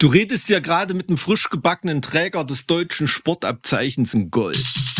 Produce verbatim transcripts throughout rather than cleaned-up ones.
Du redest ja gerade mit einem frisch gebackenen Träger des deutschen Sportabzeichens in Gold.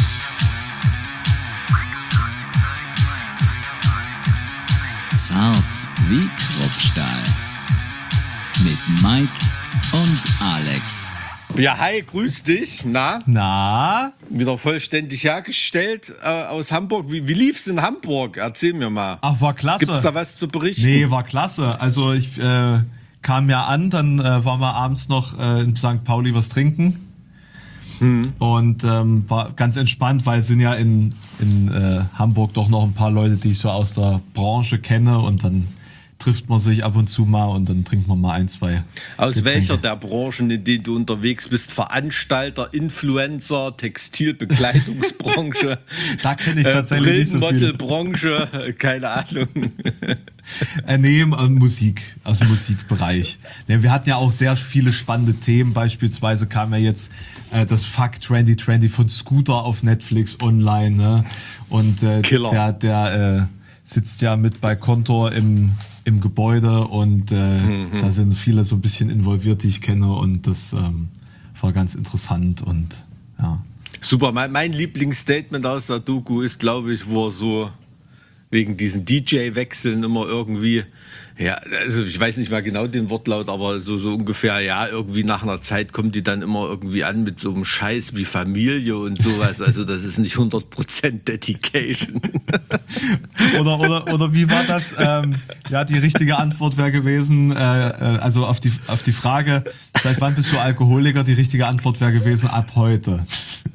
Zart wie Kruppstahl. Mit Mike und Alex. Ja, hi, grüß dich. Na? Na? Wieder vollständig hergestellt äh, aus Hamburg. Wie, wie lief's in Hamburg? Erzähl mir mal. Ach, war klasse. Gibt's da was zu berichten? Nee, war klasse. Also ich äh, kam ja an, dann äh, waren wir abends noch äh, in Sankt Pauli was trinken. Hm. Und ähm, war ganz entspannt, weil es sind ja in, in äh, Hamburg doch noch ein paar Leute, die ich so aus der Branche kenne, und dann trifft man sich ab und zu mal und dann trinkt man mal ein, zwei. Aus Getränke. welcher der Branchen, in denen du unterwegs bist? Veranstalter, Influencer, Textilbekleidungsbranche, Da kenne ich tatsächlich nicht so viel. Brillenmodelbranche, keine Ahnung. Äh, nee, äh, Musik, aus dem Musikbereich. Ja, wir hatten ja auch sehr viele spannende Themen. Beispielsweise kam ja jetzt äh, das Fuck zwanzig zwanzig von Scooter auf Netflix online. Ne? Und äh, Killer. der, der äh, sitzt ja mit bei Kontor im, im Gebäude, und äh, mhm. da sind viele so ein bisschen involviert, die ich kenne, und das ähm, war ganz interessant und ja. Super, mein, mein Lieblingsstatement aus der Doku ist, glaube ich, wo er so wegen diesen D J-Wechseln immer irgendwie, ja, also ich weiß nicht mal genau den Wortlaut, aber so, so ungefähr, ja, irgendwie nach einer Zeit kommt die dann immer irgendwie an mit so einem Scheiß wie Familie und sowas. Also das ist nicht hundert Prozent Dedication. Oder, oder, oder wie war das? Ähm, ja, die richtige Antwort wäre gewesen, äh, äh, also auf die, auf die Frage, seit wann bist du Alkoholiker? Die richtige Antwort wäre gewesen, ab heute.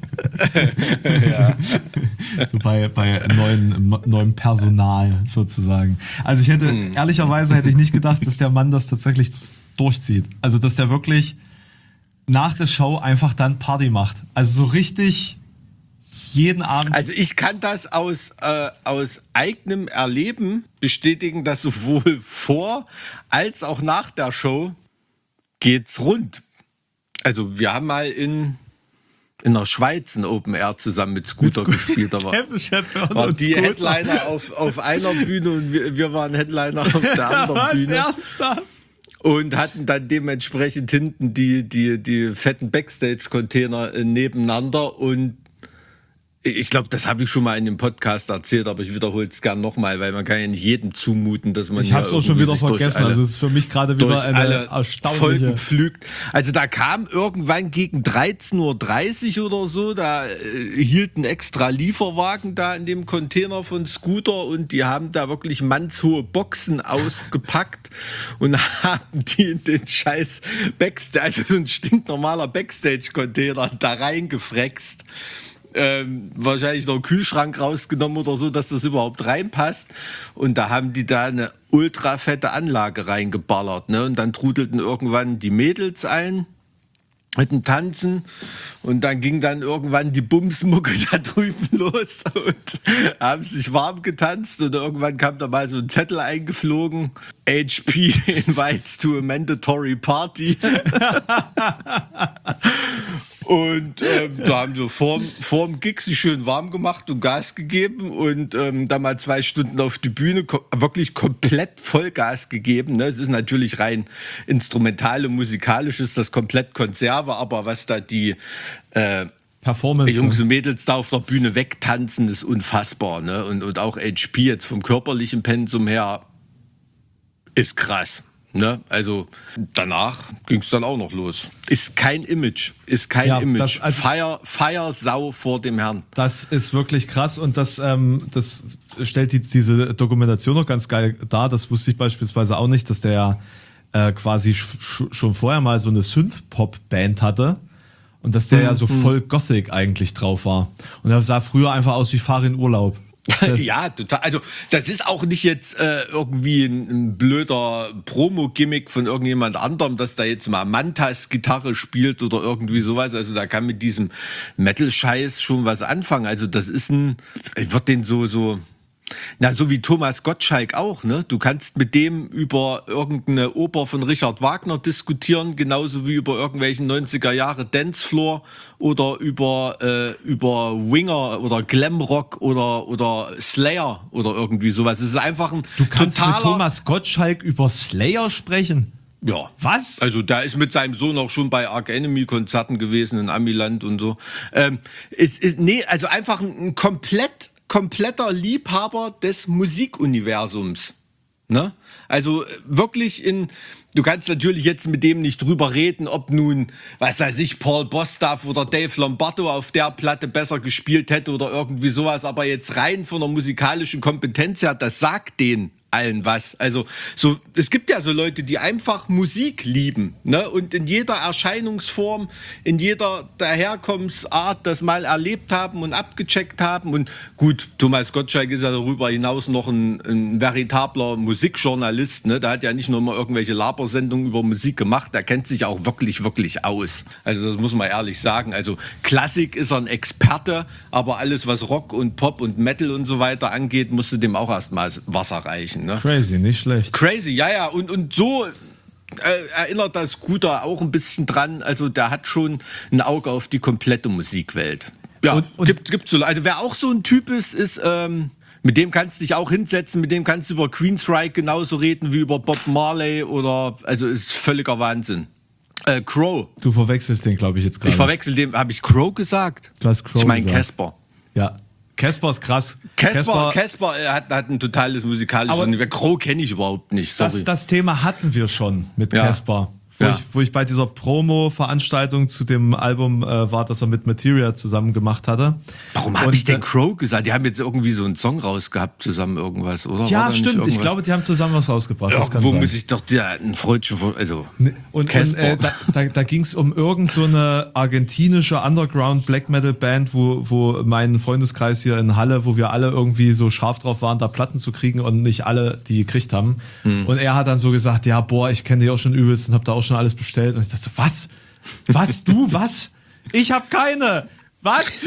Ja. So bei, bei neuem, neuem Personal sozusagen. Also ich hätte, hm. ehrlicherweise hätte ich nicht gedacht, dass der Mann das tatsächlich durchzieht. Also dass der wirklich nach der Show einfach dann Party macht. Also so richtig jeden Abend. Also ich kann das aus, äh, aus eigenem Erleben bestätigen, dass sowohl vor als auch nach der Show geht's rund. Also wir haben mal in in der Schweiz ein Open Air zusammen mit Scooter mit gespielt. Da war, war die Scooter. Headliner auf, auf einer Bühne und wir, wir waren Headliner auf der anderen Was, Bühne. Ernsthaft? Und hatten dann dementsprechend hinten die, die, die fetten Backstage-Container nebeneinander. Und ich glaube, das habe ich schon mal in dem Podcast erzählt, aber ich wiederhole es gern nochmal, weil man kann ja nicht jedem zumuten, dass man Ich habe es auch schon wieder vergessen, alle, also es ist für mich gerade wieder eine erstaunliche Folgen pflügt. Also da kam irgendwann gegen dreizehn Uhr dreißig oder so, da äh, hielt ein extra Lieferwagen da in dem Container von Scooter und die haben da wirklich mannshohe Boxen ausgepackt und haben die in den scheiß Backstage, also so ein stinknormaler Backstage-Container da reingefrext. Ähm, wahrscheinlich noch einen Kühlschrank rausgenommen oder so, dass das überhaupt reinpasst. Und da haben die da eine ultra fette Anlage reingeballert. Ne? Und dann trudelten irgendwann die Mädels ein mit dem Tanzen. Und dann ging dann irgendwann die Bumsmucke da drüben los und haben sich warm getanzt. Und irgendwann kam da mal so ein Zettel eingeflogen. H P invites to a mandatory party. Und ähm, da haben wir vorm, vorm Gig sich schön warm gemacht und Gas gegeben und ähm, dann mal zwei Stunden auf die Bühne, ko- wirklich komplett Vollgas gegeben. Ne? Es ist natürlich rein instrumental und musikalisch ist das komplett Konserve, aber was da die äh, Performance, Jungs und Mädels da auf der Bühne wegtanzen, ist unfassbar. Ne? Und, und auch H P jetzt vom körperlichen Pensum her ist krass. Ne? Also danach ging es dann auch noch los. Ist kein Image, ist kein ja, Image. Das, also, Feier, Feiersau vor dem Herrn. Das ist wirklich krass und das, ähm, das stellt die, diese Dokumentation noch ganz geil dar. Das wusste ich beispielsweise auch nicht, dass der äh, quasi sch- schon vorher mal so eine Synth-Pop-Band hatte und dass der mhm. ja so voll Gothic eigentlich drauf war. Und er sah früher einfach aus wie Fahr in Urlaub. Ja, total. Also das ist auch nicht jetzt äh, irgendwie ein, ein blöder Promo-Gimmick von irgendjemand anderem, dass da jetzt mal Mantas Gitarre spielt oder irgendwie sowas. Also da kann mit diesem Metal-Scheiß schon was anfangen. Also das ist ein, ich würde den so so Na, so wie Thomas Gottschalk auch, ne? Du kannst mit dem über irgendeine Oper von Richard Wagner diskutieren, genauso wie über irgendwelchen neunziger Jahre Dancefloor oder über, äh, über Winger oder Glamrock oder, oder Slayer oder irgendwie sowas. Es ist einfach ein Du kannst totaler... mit Thomas Gottschalk über Slayer sprechen? Ja. Was? Also der ist mit seinem Sohn auch schon bei Arch Enemy Konzerten gewesen in Amiland und so. Ähm, ist, ist, nee, also einfach ein, ein komplett, kompletter Liebhaber des Musikuniversums. Ne? Also wirklich in, du kannst natürlich jetzt mit dem nicht drüber reden, ob nun, was weiß ich, Paul Bostaph oder Dave Lombardo auf der Platte besser gespielt hätte oder irgendwie sowas, aber jetzt rein von der musikalischen Kompetenz her, das sagt denen allen was. Also so, es gibt ja so Leute, die einfach Musik lieben, ne? Und in jeder Erscheinungsform, in jeder Daherkommensart das mal erlebt haben und abgecheckt haben. Und gut, Thomas Gottschalk ist ja darüber hinaus noch ein, ein veritabler Musikjournalist, ne? Der hat ja nicht nur mal irgendwelche Labersendungen über Musik gemacht, der kennt sich auch wirklich, wirklich aus. Also das muss man ehrlich sagen. Also Klassik ist er ein Experte, aber alles, was Rock und Pop und Metal und so weiter angeht, musste dem auch erstmal Wasser reichen. Ne? Crazy, nicht schlecht. Crazy, ja, ja. Und, und so äh, erinnert das Scooter auch ein bisschen dran. Also der hat schon ein Auge auf die komplette Musikwelt. Ja, und, und gibt, gibt so. Also wer auch so ein Typ ist, ist, ähm, mit dem kannst du dich auch hinsetzen, mit dem kannst du über Queensryche genauso reden wie über Bob Marley oder, also ist völliger Wahnsinn. Äh, Crow. Du verwechselst den, glaube ich, jetzt gerade. Ich verwechsel den, habe ich Crow gesagt? Du hast Crow Ich meine gesagt. Casper. Ja. Casper ist krass. Casper, Casper hat, hat ein totales musikalisches Niveau. Crow kenne ich überhaupt nicht, sorry. Das, das Thema hatten wir schon mit Ja. Casper. Wo, Ja. ich, wo ich bei dieser Promo-Veranstaltung zu dem Album äh, war, das er mit Materia zusammen gemacht hatte. Warum habe Und, ich denn äh, Crow gesagt? Die haben jetzt irgendwie so einen Song rausgehabt zusammen irgendwas, oder? War Ja, da nicht stimmt. Ich irgendwas? glaube, die haben zusammen was rausgebracht. Das kann Irgendwo sein. muss ich doch ja, ein Freudchen von, also Und, und Casper. äh, da, da, da ging es um irgend so eine argentinische Underground Black Metal Band, wo, wo mein Freundeskreis hier in Halle, wo wir alle irgendwie so scharf drauf waren, da Platten zu kriegen und nicht alle die gekriegt haben. Hm. Und er hat dann so gesagt, ja, boah, ich kenne die auch schon übelst und habe da auch schon alles bestellt. Und ich dachte so, was? Was? Du? Was? Ich habe keine! Was?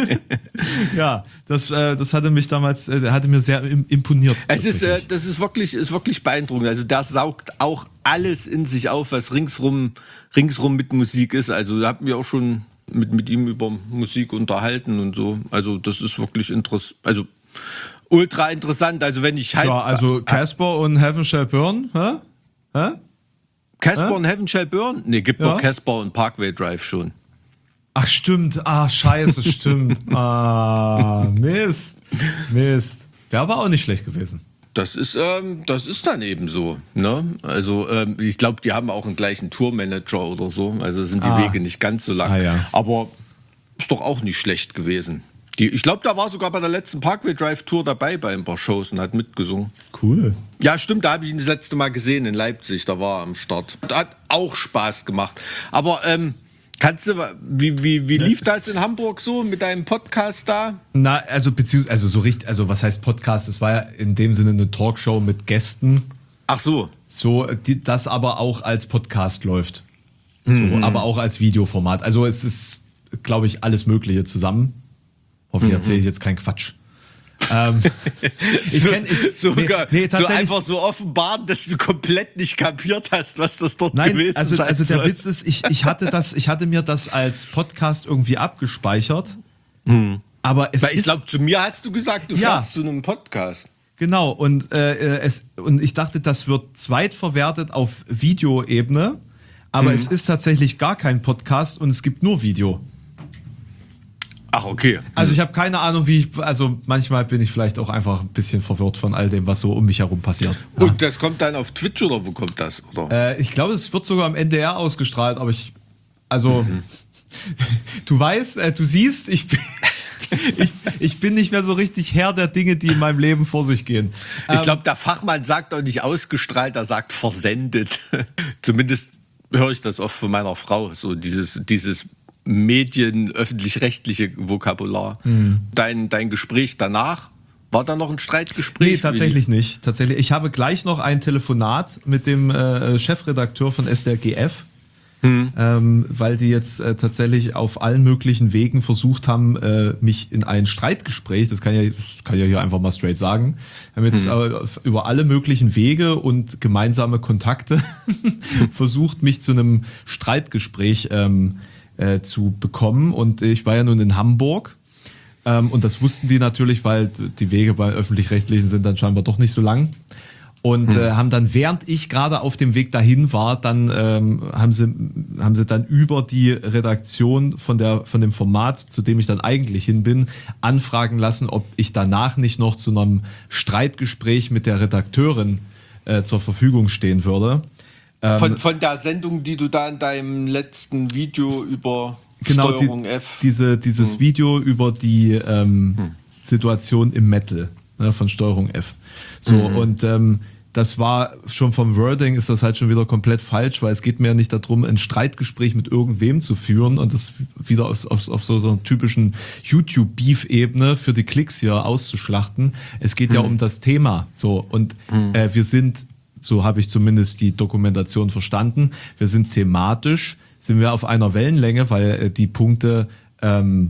Ja, das, äh, das hatte mich damals, äh, hatte mir sehr im, imponiert. Es ist, äh, tatsächlich. das ist wirklich, ist wirklich beeindruckend. Also der saugt auch alles in sich auf, was ringsrum, ringsrum mit Musik ist. Also da haben wir auch schon mit, mit ihm über Musik unterhalten und so. Also das ist wirklich interessant. Also ultra interessant. Also wenn ich halt. ja, also Casper und Heaven Shall Burn, hä? Hä? Casper Hä? und Heaven Shall Burn? Nee, gibt Ja. doch Casper und Parkway Drive schon. Ach stimmt, ah scheiße, stimmt. Ah, Mist, Mist. Wäre aber auch nicht schlecht gewesen. Das ist, ähm, das ist dann eben so. Ne? Also ähm, ich glaube, die haben auch einen gleichen Tourmanager oder so. Also sind die Ah. Wege nicht ganz so lang. Ah, ja. Aber ist doch auch nicht schlecht gewesen. Die, ich glaube, da war sogar bei der letzten Parkway Drive Tour dabei bei ein paar Shows und hat mitgesungen. Cool. Ja, stimmt, da habe ich ihn das letzte Mal gesehen in Leipzig. Da war er am Start. Hat auch Spaß gemacht. Aber ähm, kannst du, wie, wie, wie lief das in Hamburg so mit deinem Podcast da? Na, also beziehungsweise, also so richtig, also was heißt Podcast? Es war ja in dem Sinne eine Talkshow mit Gästen, Ach so. so die, das aber auch als Podcast läuft. So, aber auch als Videoformat. Also es ist, glaube ich, alles Mögliche zusammen. Hoffentlich erzähle ich jetzt keinen Quatsch. ähm, ich kenn, ich, Sogar nee, nee, so tatsächlich- einfach so offenbaren, dass du komplett nicht kapiert hast, was das dort Nein, gewesen also, sein also der soll. Witz ist, ich, ich hatte das, ich hatte mir das als Podcast irgendwie abgespeichert. Aber es Weil ich ist, glaube, zu mir hast du gesagt, du Ja. fährst zu einem Podcast. genau, und, äh, es, und ich dachte, das wird zweitverwertet auf Videoebene, aber es ist tatsächlich gar kein Podcast und es gibt nur Video. Ach, okay. Also ich habe keine Ahnung, wie ich, also manchmal bin ich vielleicht auch einfach ein bisschen verwirrt von all dem, was so um mich herum passiert. Und das kommt dann auf Twitch oder wo kommt das? Oder? Äh, ich glaube, es wird sogar am N D R ausgestrahlt, aber ich, also, du weißt, äh, du siehst, ich bin, ich, ich bin nicht mehr so richtig Herr der Dinge, die in meinem Leben vor sich gehen. Ich Ähm, glaube, der Fachmann sagt auch nicht ausgestrahlt, er sagt versendet. Zumindest höre ich das oft von meiner Frau, so dieses, dieses Medien, öffentlich-rechtliche Vokabular. Mhm. Dein, dein Gespräch danach, war da noch ein Streitgespräch? Nee, tatsächlich nicht. Tatsächlich. Ich habe gleich noch ein Telefonat mit dem äh, Chefredakteur von S D R G F, ähm, weil die jetzt äh, tatsächlich auf allen möglichen Wegen versucht haben, äh, mich in ein Streitgespräch, das kann ja, das kann ja hier einfach mal straight sagen, haben jetzt äh, über alle möglichen Wege und gemeinsame Kontakte versucht, mich zu einem Streitgespräch ähm, äh, zu bekommen. Und ich war ja nun in Hamburg. Ähm, und das wussten die natürlich, weil die Wege bei Öffentlich-Rechtlichen sind dann scheinbar doch nicht so lang. Und hm. äh, haben dann, während ich gerade auf dem Weg dahin war, dann ähm, haben sie haben sie dann über die Redaktion von der von dem Format, zu dem ich dann eigentlich hin bin, anfragen lassen, ob ich danach nicht noch zu einem Streitgespräch mit der Redakteurin äh, zur Verfügung stehen würde. Ähm, von, von der Sendung, die du da in deinem letzten Video über genau, Steuerung die, F... Diese, dieses hm. Video über die ähm, hm. Situation im Metal, ne, von Steuerung F. So, mhm. und ähm, das war schon vom Wording ist das halt schon wieder komplett falsch, weil es geht mir ja nicht darum, ein Streitgespräch mit irgendwem zu führen und das wieder auf, auf, auf so, so einer typischen YouTube-Beef-Ebene für die Klicks hier auszuschlachten. Es geht mhm. ja um das Thema. So, und mhm. äh, wir sind, so habe ich zumindest die Dokumentation verstanden, wir sind thematisch, sind wir auf einer Wellenlänge, weil äh, die Punkte ähm,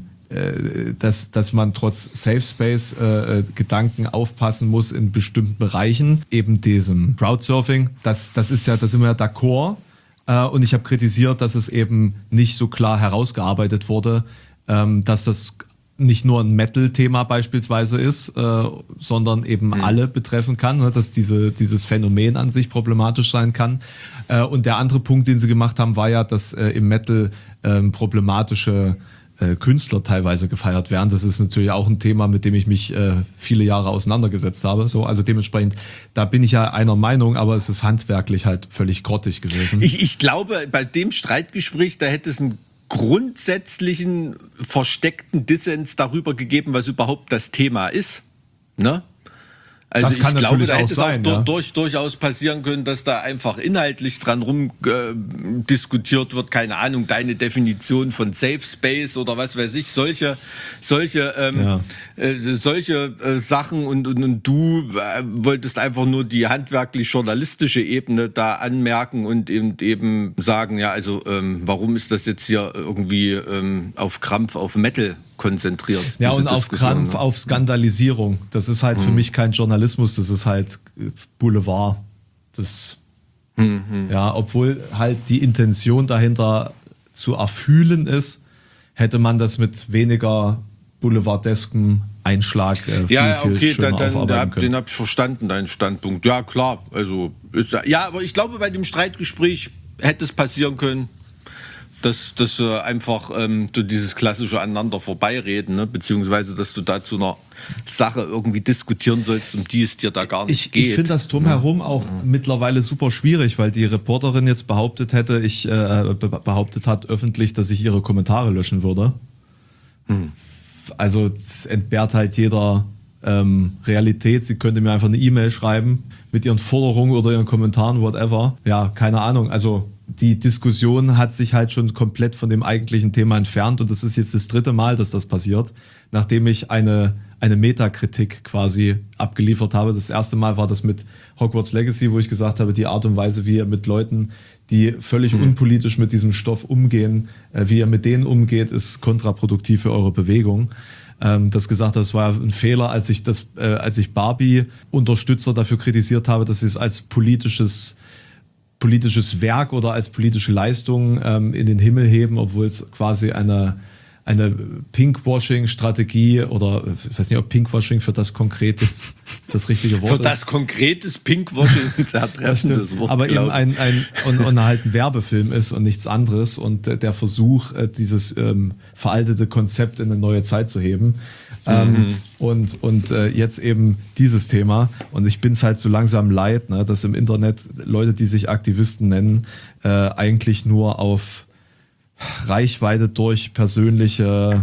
Dass, dass man trotz Safe Space äh, Gedanken aufpassen muss in bestimmten Bereichen, eben diesem Crowdsurfing, das, das ist ja, da sind wir ja d'accord. Äh, und ich habe kritisiert, dass es eben nicht so klar herausgearbeitet wurde, ähm, dass das nicht nur ein Metal-Thema beispielsweise ist, äh, sondern eben mhm. alle betreffen kann, ne, dass diese, dieses Phänomen an sich problematisch sein kann. Äh, und der andere Punkt, den sie gemacht haben, war ja, dass äh, im Metal äh, problematische Künstler teilweise gefeiert werden. Das ist natürlich auch ein Thema, mit dem ich mich äh, viele Jahre auseinandergesetzt habe. So, also dementsprechend, da bin ich ja einer Meinung, aber es ist handwerklich halt völlig grottig gewesen. Ich, ich glaube, bei dem Streitgespräch, da hätte es einen grundsätzlichen, versteckten Dissens darüber gegeben, was überhaupt das Thema ist. Ne? Also das kann ich glaube, da auch hätte es sein, auch ja. durch, durchaus passieren können, dass da einfach inhaltlich dran rum äh, diskutiert wird, keine Ahnung, deine Definition von Safe Space oder was weiß ich, solche, solche, ähm, ja. äh, solche äh, Sachen und, und, und du äh, wolltest einfach nur die handwerklich-journalistische Ebene da anmerken und eben, eben sagen, ja, also ähm, warum ist das jetzt hier irgendwie ähm, auf Krampf, auf Metal konzentriert. Ja, und auf Krampf, ne? Auf Skandalisierung. Das ist halt mhm. für mich kein Journalismus, das ist halt Boulevard. Das, mhm. ja, obwohl halt die Intention dahinter zu erfühlen ist, hätte man das mit weniger boulevardeskem Einschlag äh, viel, ja, okay, viel schöner dann, aufarbeiten dann, können. Den habe ich verstanden, deinen Standpunkt. Ja, klar. Also, ist, ja, aber ich glaube, bei dem Streitgespräch hätte es passieren können, dass, dass äh, einfach ähm, so dieses klassische aneinander vorbeireden, ne? Beziehungsweise, dass du da zu einer Sache irgendwie diskutieren sollst, um die es dir da gar nicht ich, geht. Ich finde das drumherum ja. auch ja. mittlerweile super schwierig, weil die Reporterin jetzt behauptet hätte, ich äh, behauptet hat öffentlich, dass ich ihre Kommentare löschen würde. Hm. Also es entbehrt halt jeder ähm, Realität. Sie könnte mir einfach eine E-Mail schreiben mit ihren Forderungen oder ihren Kommentaren, whatever. Ja, keine Ahnung. Also die Diskussion hat sich halt schon komplett von dem eigentlichen Thema entfernt und das ist jetzt das dritte Mal, dass das passiert, nachdem ich eine, eine Metakritik quasi abgeliefert habe. Das erste Mal war das mit Hogwarts Legacy, wo ich gesagt habe, die Art und Weise, wie ihr mit Leuten, die völlig hm. unpolitisch mit diesem Stoff umgehen, äh, wie ihr mit denen umgeht, ist kontraproduktiv für eure Bewegung. Ähm, das gesagt habe, das war ein Fehler, als ich das, äh, als ich Barbie-Unterstützer dafür kritisiert habe, dass sie es als politisches politisches Werk oder als politische Leistung ähm, in den Himmel heben, obwohl es quasi eine, eine Pinkwashing-Strategie oder ich weiß nicht, ob Pinkwashing für das konkret jetzt das richtige Wort für ist. Für das konkretes Pinkwashing ist ein treffendes Wort, aber eben ein, ein und, und halt ein Werbefilm ist und nichts anderes und äh, der Versuch, äh, dieses ähm, veraltete Konzept in eine neue Zeit zu heben. Ähm, mhm. Und, und äh, jetzt eben dieses Thema. Und ich bin es halt so langsam leid, ne, dass im Internet Leute, die sich Aktivisten nennen, äh, eigentlich nur auf Reichweite durch persönliche,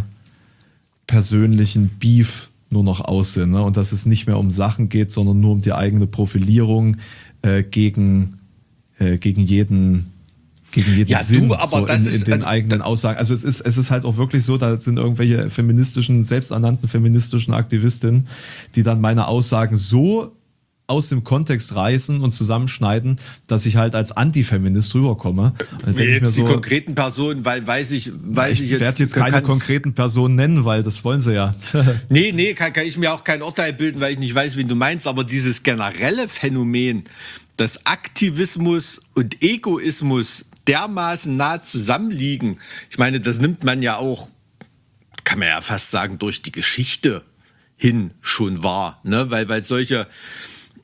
persönlichen Beef nur noch aus sind. Ne? Und dass es nicht mehr um Sachen geht, sondern nur um die eigene Profilierung äh, gegen, äh, gegen jeden gegen jeden ja, Sinn du, aber so das in, ist, in den also, eigenen Aussagen. Also es ist, es ist halt auch wirklich so, da sind irgendwelche feministischen, selbsternannten feministischen Aktivistinnen, die dann meine Aussagen so aus dem Kontext reißen und zusammenschneiden, dass ich halt als Antifeminist rüberkomme. Jetzt so, die konkreten Personen, weil weiß ich, weiß ich, ich jetzt. Ich werde jetzt keine konkreten Personen nennen, weil das wollen sie ja. nee, nee, kann, kann ich mir auch kein Urteil bilden, weil ich nicht weiß, wen du meinst, aber dieses generelle Phänomen, dass Aktivismus und Egoismus dermaßen nah zusammenliegen. Ich meine, das nimmt man ja auch, kann man ja fast sagen, durch die Geschichte hin schon wahr, ne? Weil, weil solche,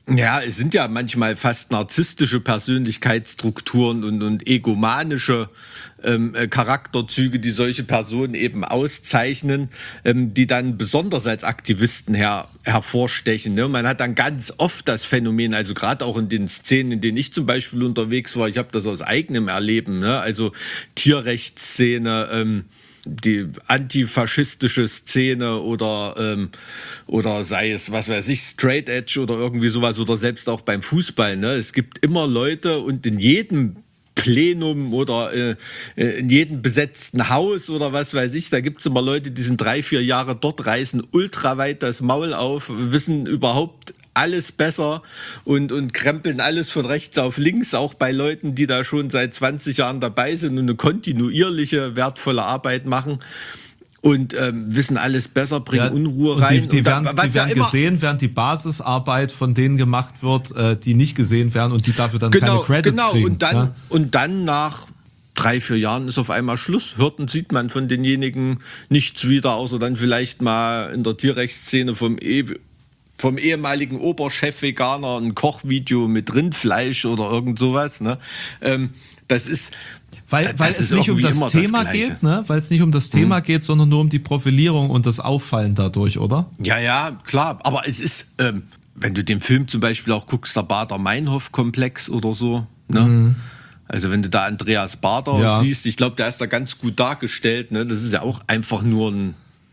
Ja, es sind ja manchmal fast narzisstische Persönlichkeitsstrukturen und, und egomanische ähm, äh, Charakterzüge, die solche Personen eben auszeichnen, ähm, die dann besonders als Aktivisten her, hervorstechen. Ne? Man hat dann ganz oft das Phänomen, also gerade auch in den Szenen, in denen ich zum Beispiel unterwegs war, ich habe das aus eigenem Erleben, ne? Also Tierrechtsszene, ähm, die antifaschistische Szene oder, ähm, oder sei es, was weiß ich, Straight Edge oder irgendwie sowas oder selbst auch beim Fußball. Ne? Es gibt immer Leute und in jedem Plenum oder äh, in jedem besetzten Haus oder was weiß ich, da gibt es immer Leute, die sind drei, vier Jahre dort, reißen ultra weit das Maul auf, wissen überhaupt alles besser und, und krempeln alles von rechts auf links, auch bei Leuten, die da schon seit zwanzig Jahren dabei sind und eine kontinuierliche, wertvolle Arbeit machen und ähm, wissen alles besser, bringen Ja, Unruhe rein. Die, die und da, werden, was die werden ja immer, gesehen, während die Basisarbeit von denen gemacht wird, äh, die nicht gesehen werden und die dafür dann genau, keine Credits genau, kriegen. und dann, ja? und dann nach drei, vier Jahren ist auf einmal Schluss. Hört und sieht man von denjenigen nichts wieder, außer dann vielleicht mal in der Tierrechtsszene vom e vom ehemaligen Oberchef Veganer ein Kochvideo mit Rindfleisch oder irgend sowas. Ne? Ähm, das ist Weil, das weil ist es nicht um das immer Thema das Gleiche. geht, ne? Weil es nicht um das Thema Mhm. geht, sondern nur um die Profilierung und das Auffallen dadurch, oder? Ja, ja, klar. Aber es ist, ähm, wenn du den Film zum Beispiel auch guckst, der Bader-Meinhof-Komplex oder so, ne? Mhm. Also wenn du da Andreas Bader Ja. siehst, ich glaube, der ist da ganz gut dargestellt. Ne? Das ist ja auch einfach nur ein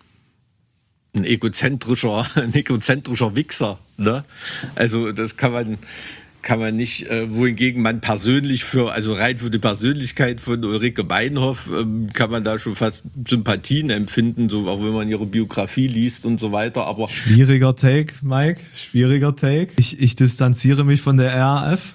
ein egozentrischer, ein egozentrischer Wichser. Ne? Also das kann man, kann man nicht, äh, wohingegen man persönlich für, also rein für die Persönlichkeit von Ulrike Meinhof, ähm, kann man da schon fast Sympathien empfinden, so auch wenn man ihre Biografie liest und so weiter. Aber Schwieriger Take, Mike. Schwieriger Take. Ich, ich distanziere mich von der R A F.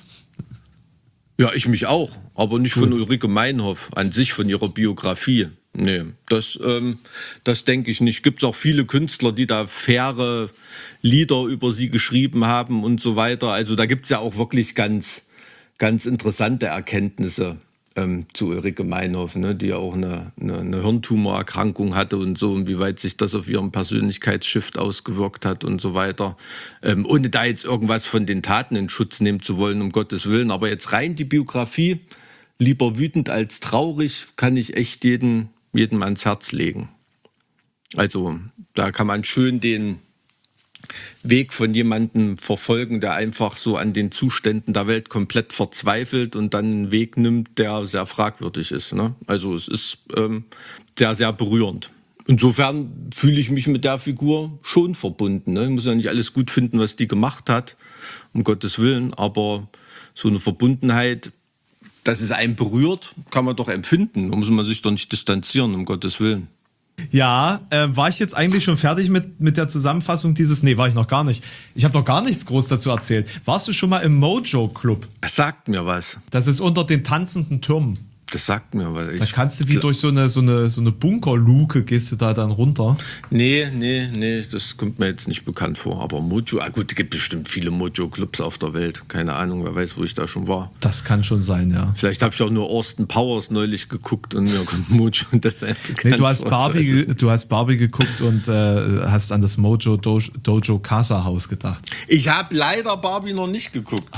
ja, ich mich auch, aber nicht Gut. von Ulrike Meinhof an sich, von ihrer Biografie. Nee, das, ähm, das denke ich nicht. Gibt es auch viele Künstler, die da faire Lieder über sie geschrieben haben und so weiter. Also da gibt es ja auch wirklich ganz, ganz interessante Erkenntnisse ähm, zu Ulrike Meinhof, ne, die ja auch eine, eine, eine Hirntumorerkrankung hatte und so, inwieweit sich das auf ihren Persönlichkeitsshift ausgewirkt hat und so weiter. Ähm, ohne da jetzt irgendwas von den Taten in Schutz nehmen zu wollen, um Gottes Willen. Aber jetzt rein die Biografie, lieber wütend als traurig, kann ich echt jeden jedem ans Herz legen. Also da kann man schön den Weg von jemandem verfolgen, der einfach so an den Zuständen der Welt komplett verzweifelt und dann einen Weg nimmt, der sehr fragwürdig ist. Ne? Also es ist ähm, sehr, sehr berührend. Insofern fühle ich mich mit der Figur schon verbunden. Ne? Ich muss ja nicht alles gut finden, was die gemacht hat, um Gottes Willen, aber so eine Verbundenheit, dass es einen berührt, kann man doch empfinden. Da muss man sich doch nicht distanzieren, um Gottes Willen. Ja, äh, war ich jetzt eigentlich schon fertig mit, mit der Zusammenfassung dieses... Nee, war ich noch gar nicht. Ich habe noch gar nichts groß dazu erzählt. Warst du schon mal im Mojo Club? Das sagt mir was. Das ist unter den tanzenden Türmen. Das sagt mir was. Da kannst du wie durch so eine, so eine, so eine Bunkerluke gehst du da dann runter. Nee, nee, nee, das kommt mir jetzt nicht bekannt vor. Aber Mojo, ah gut, es gibt bestimmt viele Mojo-Clubs auf der Welt. Keine Ahnung, wer weiß, wo ich da schon war. Das kann schon sein, ja. Vielleicht habe ich auch nur Austin Powers neulich geguckt und mir kommt Mojo und das Nee, du hast Barbie, ge- du hast Barbie geguckt und äh, hast an das Mojo Dojo, Dojo Casa Haus gedacht. Ich habe leider Barbie noch nicht geguckt.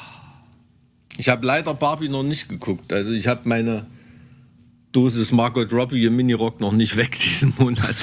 Ich habe leider Barbie noch nicht geguckt. Also ich habe meine Dosis Margot Robbie im Minirock noch nicht weg diesen Monat.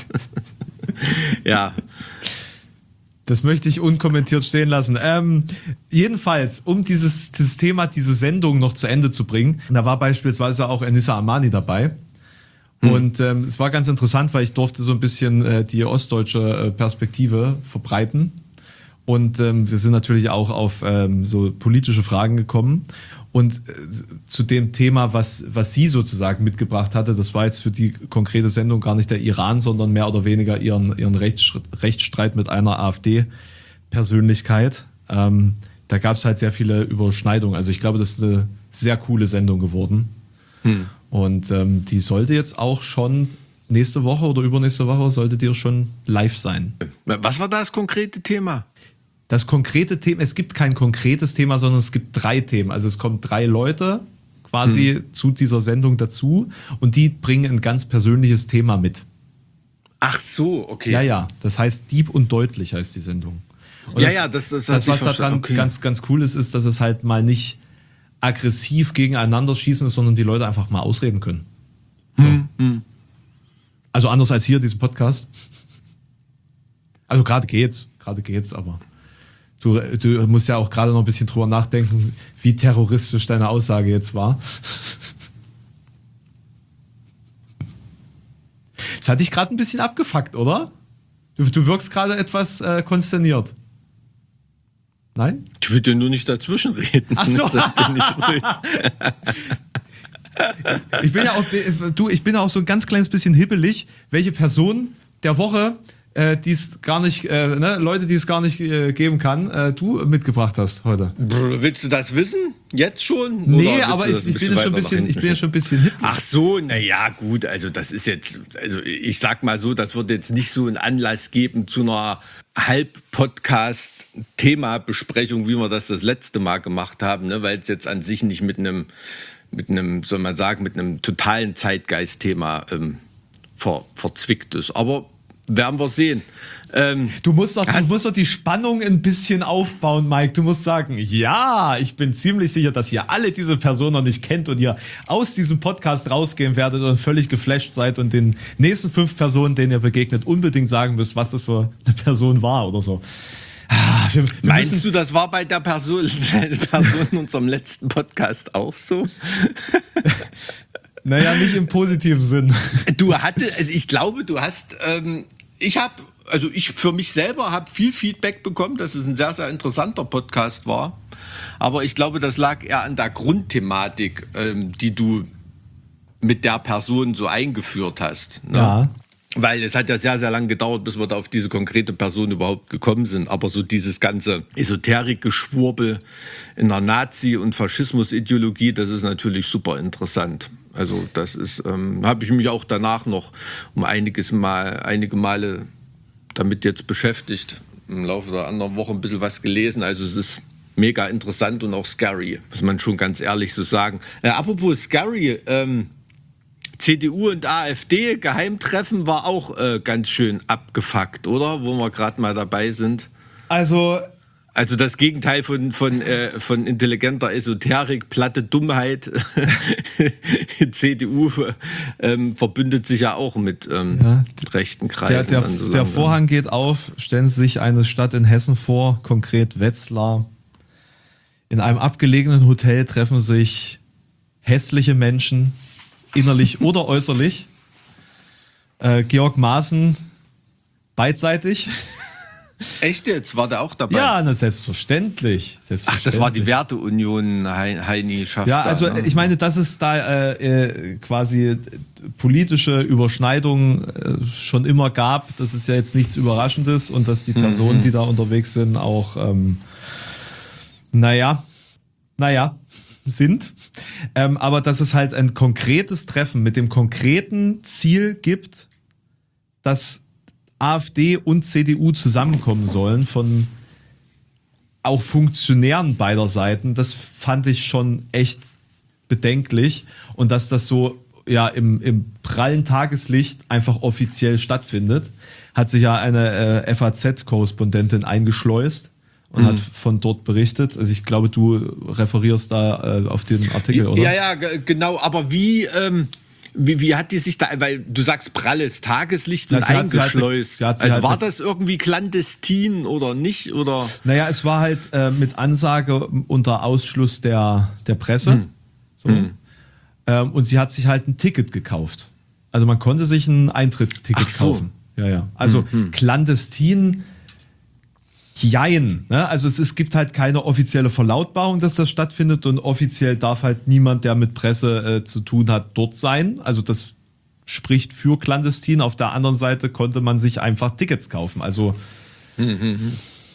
Ja. Das möchte ich unkommentiert stehen lassen. Ähm, jedenfalls, um dieses, dieses Thema, diese Sendung noch zu Ende zu bringen, da war beispielsweise auch Enissa Amani dabei. Hm. Und ähm, es war ganz interessant, weil ich durfte so ein bisschen äh, die ostdeutsche äh, Perspektive verbreiten. Und ähm, wir sind natürlich auch auf ähm, so politische Fragen gekommen. Und äh, zu dem Thema, was, was sie sozusagen mitgebracht hatte, das war jetzt für die konkrete Sendung gar nicht der Iran, sondern mehr oder weniger ihren, ihren Rechtsstreit, Rechtsstreit mit einer AfD-Persönlichkeit. Ähm, da gab es halt sehr viele Überschneidungen. Also ich glaube, das ist eine sehr coole Sendung geworden. Hm. Und ähm, die sollte jetzt auch schon nächste Woche oder übernächste Woche sollte die schon live sein. Was war das konkrete Thema? Das konkrete Thema, es gibt kein konkretes Thema, sondern es gibt drei Themen. Also es kommen drei Leute quasi hm. zu dieser Sendung dazu und die bringen ein ganz persönliches Thema mit. Ach so, okay. Ja, ja, das heißt Dieb und Deutlich heißt die Sendung. Und ja, das, ja, das, das, das was daran okay. ganz, ganz cool ist, ist, dass es halt mal nicht aggressiv gegeneinander schießen ist, sondern die Leute einfach mal ausreden können. So. Hm, hm. Also anders als hier, diesen Podcast. Also gerade geht's, gerade geht's, aber du, du musst ja auch gerade noch ein bisschen drüber nachdenken, wie terroristisch deine Aussage jetzt war. Das hat dich gerade ein bisschen abgefuckt, oder? Du, du wirkst gerade etwas äh, konsterniert. Nein? Ich will dir nur nicht dazwischen reden. Ach so. Sag dir nicht ruhig. Ich bin ja auch, du, ich bin auch so ein ganz kleines bisschen hibbelig, welche Person der Woche, äh, die es gar nicht, äh, ne, Leute, die es gar nicht äh, geben kann, äh, du mitgebracht hast heute. Willst du das wissen? Jetzt schon? Nee, aber ich, ich, bin ja schon ein bisschen, ich bin ja schon ein bisschen hibbelig. Ach so, naja, gut, also das ist jetzt, also ich sag mal so, das wird jetzt nicht so einen Anlass geben zu einer Halb-Podcast-Thema-Besprechung, wie wir das das letzte Mal gemacht haben, ne, weil es jetzt an sich nicht mit einem mit einem, soll man sagen, mit einem totalen Zeitgeist-Thema ähm, ver, verzwickt ist. Aber werden wir sehen. Ähm, du musst doch, du musst doch die Spannung ein bisschen aufbauen, Mike. Du musst sagen, ja, ich bin ziemlich sicher, dass ihr alle diese Person noch nicht kennt und ihr aus diesem Podcast rausgehen werdet und völlig geflasht seid und den nächsten fünf Personen, denen ihr begegnet, unbedingt sagen müsst, was das für eine Person war oder so. Ah, wir, wir Meinst du, das war bei der Person, der Person in unserem letzten Podcast auch so? Naja, nicht im positiven Sinn. Du hattest, also ich glaube, du hast, ähm, ich habe, also ich für mich selber habe viel Feedback bekommen, dass es ein sehr, sehr interessanter Podcast war. Aber ich glaube, das lag eher an der Grundthematik, ähm, die du mit der Person so eingeführt hast. Ne? Ja. Weil es hat ja sehr, sehr lange gedauert, bis wir da auf diese konkrete Person überhaupt gekommen sind. Aber so dieses ganze Esoterik-Geschwurbel in der Nazi- und Faschismus-Ideologie, das ist natürlich super interessant. Also das ist, ähm, habe ich mich auch danach noch um einiges Mal, einige Male damit jetzt beschäftigt. Im Laufe der anderen Woche ein bisschen was gelesen. Also es ist mega interessant und auch scary, muss man schon ganz ehrlich so sagen. Äh, apropos scary, ähm, C D U und AfD Geheimtreffen war auch äh, ganz schön abgefuckt, oder? Wo wir gerade mal dabei sind. Also, also das Gegenteil von, von, äh, von intelligenter Esoterik, platte Dummheit. C D U ähm, verbündet sich ja auch mit ähm, ja, rechten Kreisen. Der, der, dann so der Vorhang geht auf, stellen Sie sich eine Stadt in Hessen vor, konkret Wetzlar. In einem abgelegenen Hotel treffen sich hässliche Menschen, innerlich oder äußerlich. Äh, Georg Maaßen, beidseitig. Echt jetzt? War der auch dabei? Ja, na, selbstverständlich. selbstverständlich. Ach, das war die Werteunion, Heini schafft. Ja, also da, ne? ich meine, das ist da äh, quasi politische Überschneidung äh, schon immer gab. Das ist ja jetzt nichts Überraschendes und dass die Personen, mhm. die da unterwegs sind, auch, ähm, naja, naja, sind. Ähm, aber dass es halt ein konkretes Treffen mit dem konkreten Ziel gibt, dass AfD und C D U zusammenkommen sollen von auch Funktionären beider Seiten, das fand ich schon echt bedenklich. Und dass das so ja im, im prallen Tageslicht einfach offiziell stattfindet, hat sich ja eine äh, F A Z-Korrespondentin eingeschleust und mhm. hat von dort berichtet. Also ich glaube, du referierst da äh, auf den Artikel, oder? Ja, ja, g- genau. Aber wie, ähm, wie, wie hat die sich da, weil du sagst pralles Tageslicht und ja, eingeschleust. Hatte, also hatte, war das irgendwie clandestin oder nicht? Oder? Naja, es war halt äh, mit Ansage unter Ausschluss der, der Presse. Mhm. So. Mhm. Ähm, und sie hat sich halt ein Ticket gekauft. Also man konnte sich ein Eintrittsticket Ach so. kaufen. Ja, ja. Also mhm. clandestin. Jein. Ne? Also es, es gibt halt keine offizielle Verlautbarung, dass das stattfindet und offiziell darf halt niemand, der mit Presse äh, zu tun hat, dort sein. Also das spricht für clandestin. Auf der anderen Seite konnte man sich einfach Tickets kaufen. Also mhm.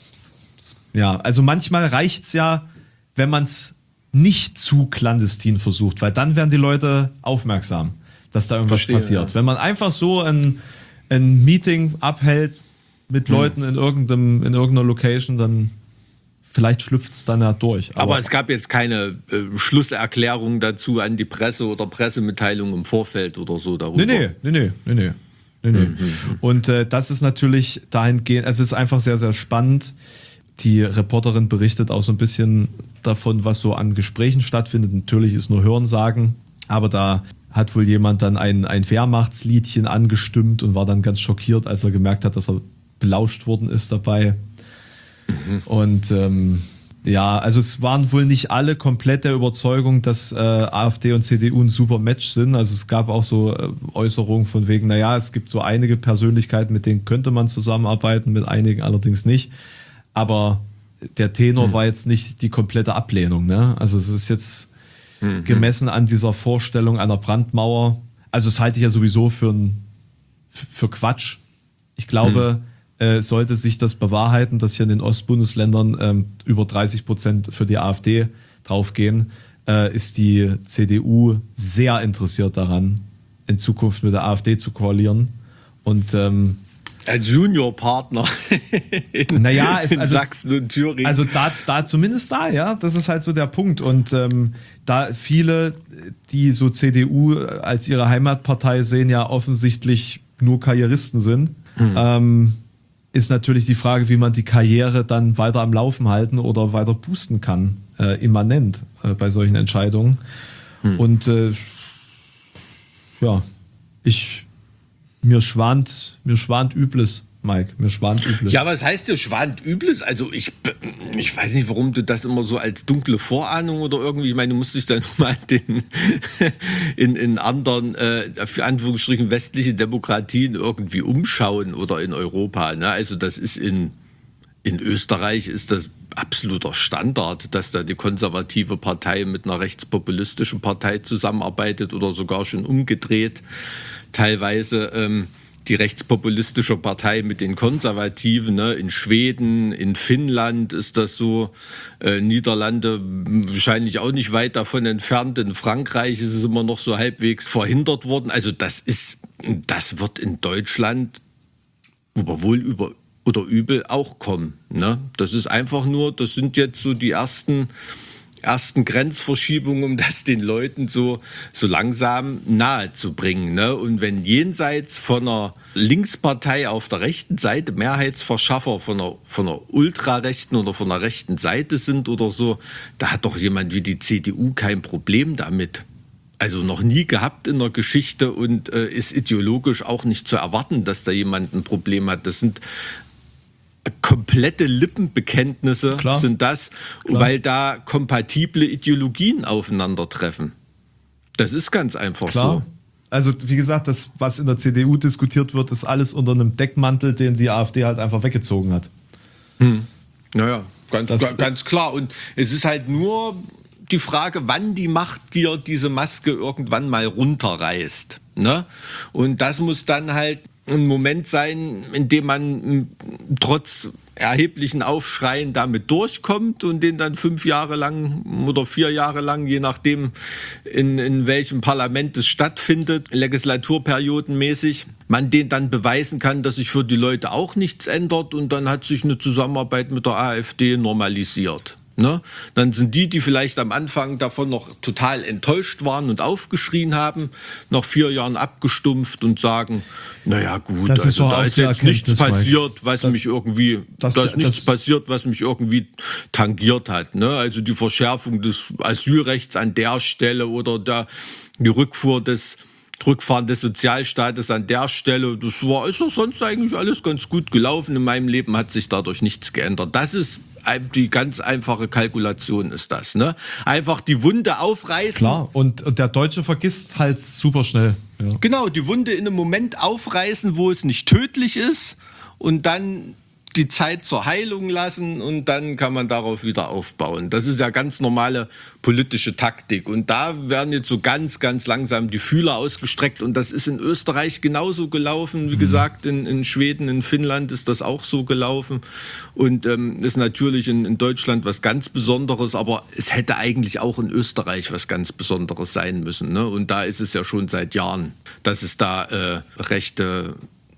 ja, also manchmal reicht's ja, wenn man es nicht zu clandestin versucht, weil dann werden die Leute aufmerksam, dass da irgendwas Verstehe, passiert. ja. Wenn man einfach so ein, ein Meeting abhält mit Leuten in irgendeinem, in irgendeiner Location, dann vielleicht schlüpft es dann ja durch. Aber, Aber es gab jetzt keine äh, Schlusserklärung dazu an die Presse oder Pressemitteilung im Vorfeld oder so darüber. Nee, nee, nee, nee, nee. nee, nee. Mhm. Und äh, das ist natürlich dahingehend, es ist einfach sehr, sehr spannend. die Reporterin berichtet auch so ein bisschen davon, was so an Gesprächen stattfindet. Natürlich ist nur Hörensagen, aber da hat wohl jemand dann ein, ein Wehrmachtsliedchen angestimmt und war dann ganz schockiert, als er gemerkt hat, dass er belauscht worden ist dabei. Mhm. Und ähm, ja, also es waren wohl nicht alle komplett der Überzeugung, dass äh, AfD und C D U ein super Match sind. Also es gab auch so äh, Äußerungen von wegen, naja, es gibt so einige Persönlichkeiten, mit denen könnte man zusammenarbeiten, mit einigen allerdings nicht. Aber der Tenor mhm. war jetzt nicht die komplette Ablehnung. Ne? Also es ist jetzt mhm. gemessen an dieser Vorstellung einer Brandmauer. Also das halte ich ja sowieso für, ein, für Quatsch. Ich glaube, mhm. sollte sich das bewahrheiten, dass hier in den Ostbundesländern ähm, über dreißig Prozent für die AfD draufgehen, äh, ist die C D U sehr interessiert daran, in Zukunft mit der AfD zu koalieren. Und ähm, als Juniorpartner in, naja, es, in also, Sachsen und Thüringen. Also da, da zumindest da, ja, das ist halt so der Punkt. Und ähm, da viele, die so C D U als ihre Heimatpartei sehen, ja offensichtlich nur Karrieristen sind, hm. ähm, ist natürlich die Frage, wie man die Karriere dann weiter am Laufen halten oder weiter boosten kann, äh, immanent äh, bei solchen Entscheidungen. Hm. Und äh, ja, ich mir schwant, mir schwant Übles, Mike, mir schwant Übles. Ja, was heißt dir schwant Übles? Also ich, ich weiß nicht, warum du das immer so als dunkle Vorahnung oder irgendwie, ich meine, du musst dich dann mal den, in, in anderen, äh, für Anführungsstrichen, westliche Demokratien irgendwie umschauen oder in Europa. Ne? Also das ist in, in Österreich ist das absoluter Standard, dass da die konservative Partei mit einer rechtspopulistischen Partei zusammenarbeitet oder sogar schon umgedreht. Teilweise ähm, die rechtspopulistische Partei mit den Konservativen, ne? In Schweden, in Finnland ist das so, äh, Niederlande wahrscheinlich auch nicht weit davon entfernt, in Frankreich ist es immer noch so halbwegs verhindert worden. Also das ist, das wird in Deutschland über wohl über oder übel auch kommen. Ne? Das ist einfach nur, das sind jetzt so die ersten ersten Grenzverschiebungen, um das den Leuten so, so langsam nahe zu bringen. Ne? Und wenn jenseits von einer Linkspartei auf der rechten Seite Mehrheitsverschaffer von einer, von einer ultrarechten oder von einer rechten Seite sind oder so, da hat doch jemand wie die C D U kein Problem damit. Also noch nie gehabt in der Geschichte und äh, ist ideologisch auch nicht zu erwarten, dass da jemand ein Problem hat. Das sind komplette Lippenbekenntnisse, Klar. sind das, Klar. weil da kompatible Ideologien aufeinandertreffen. Das ist ganz einfach Klar. so. Also wie gesagt, das, was in der C D U diskutiert wird, ist alles unter einem Deckmantel, den die AfD halt einfach weggezogen hat. Hm. Naja, ganz, das, ganz klar. Und es ist halt nur die Frage, wann die Machtgier diese Maske irgendwann mal runterreißt. Ne? Und das muss dann halt ein Moment sein, in dem man trotz erheblichen Aufschreien damit durchkommt und den dann fünf Jahre lang oder vier Jahre lang, je nachdem in, in welchem Parlament es stattfindet, legislaturperiodenmäßig, man den dann beweisen kann, dass sich für die Leute auch nichts ändert und dann hat sich eine Zusammenarbeit mit der AfD normalisiert. Ne? Dann sind die, die vielleicht am Anfang davon noch total enttäuscht waren und aufgeschrien haben, nach vier Jahren abgestumpft und sagen, naja gut, das also ist da ist jetzt nichts passiert, was das, mich irgendwie, das, da ist nichts das, passiert, was mich irgendwie tangiert hat. Ne? Also die Verschärfung des Asylrechts an der Stelle oder der, die Rückfuhr des Rückfahren des Sozialstaates an der Stelle, das war, ist doch sonst eigentlich alles ganz gut gelaufen. In meinem Leben hat sich dadurch nichts geändert. Das ist die ganz einfache Kalkulation ist das. Ne? Einfach die Wunde aufreißen. Klar, und, und der Deutsche vergisst halt super schnell. Ja. Genau, die Wunde in einem Moment aufreißen, wo es nicht tödlich ist und dann die Zeit zur Heilung lassen und dann kann man darauf wieder aufbauen. Das ist ja ganz normale politische Taktik. Und da werden jetzt so ganz, ganz langsam die Fühler ausgestreckt. Und das ist in Österreich genauso gelaufen. Wie mhm. gesagt, in, in Schweden, in Finnland ist das auch so gelaufen. Und ähm, ist natürlich in, in Deutschland was ganz Besonderes. Aber es hätte eigentlich auch in Österreich was ganz Besonderes sein müssen. Ne? Und da ist es ja schon seit Jahren, dass es da äh, rechte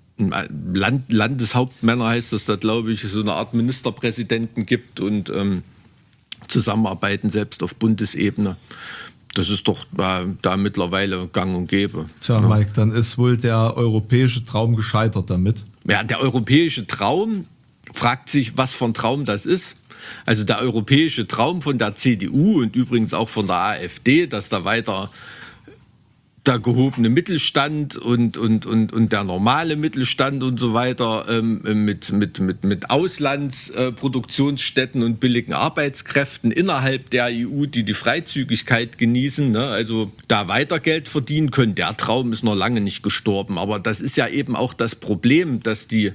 Land, Landeshauptmänner heißt das da, glaube ich, so eine Art Ministerpräsidenten gibt und ähm, Zusammenarbeiten selbst auf Bundesebene. Das ist doch da, da mittlerweile gang und gäbe. Tja, ja. Mike, dann ist wohl der europäische Traum gescheitert damit. Ja, der europäische Traum fragt sich, was für ein Traum das ist. Also der europäische Traum von der C D U und übrigens auch von der AfD, dass da weiter der gehobene Mittelstand und, und, und, und der normale Mittelstand und so weiter ähm, mit, mit, mit, mit Auslandsproduktionsstätten äh, und billigen Arbeitskräften innerhalb der E U, die die Freizügigkeit genießen, ne? Also da weiter Geld verdienen können. Der Traum ist noch lange nicht gestorben. Aber das ist ja eben auch das Problem, dass die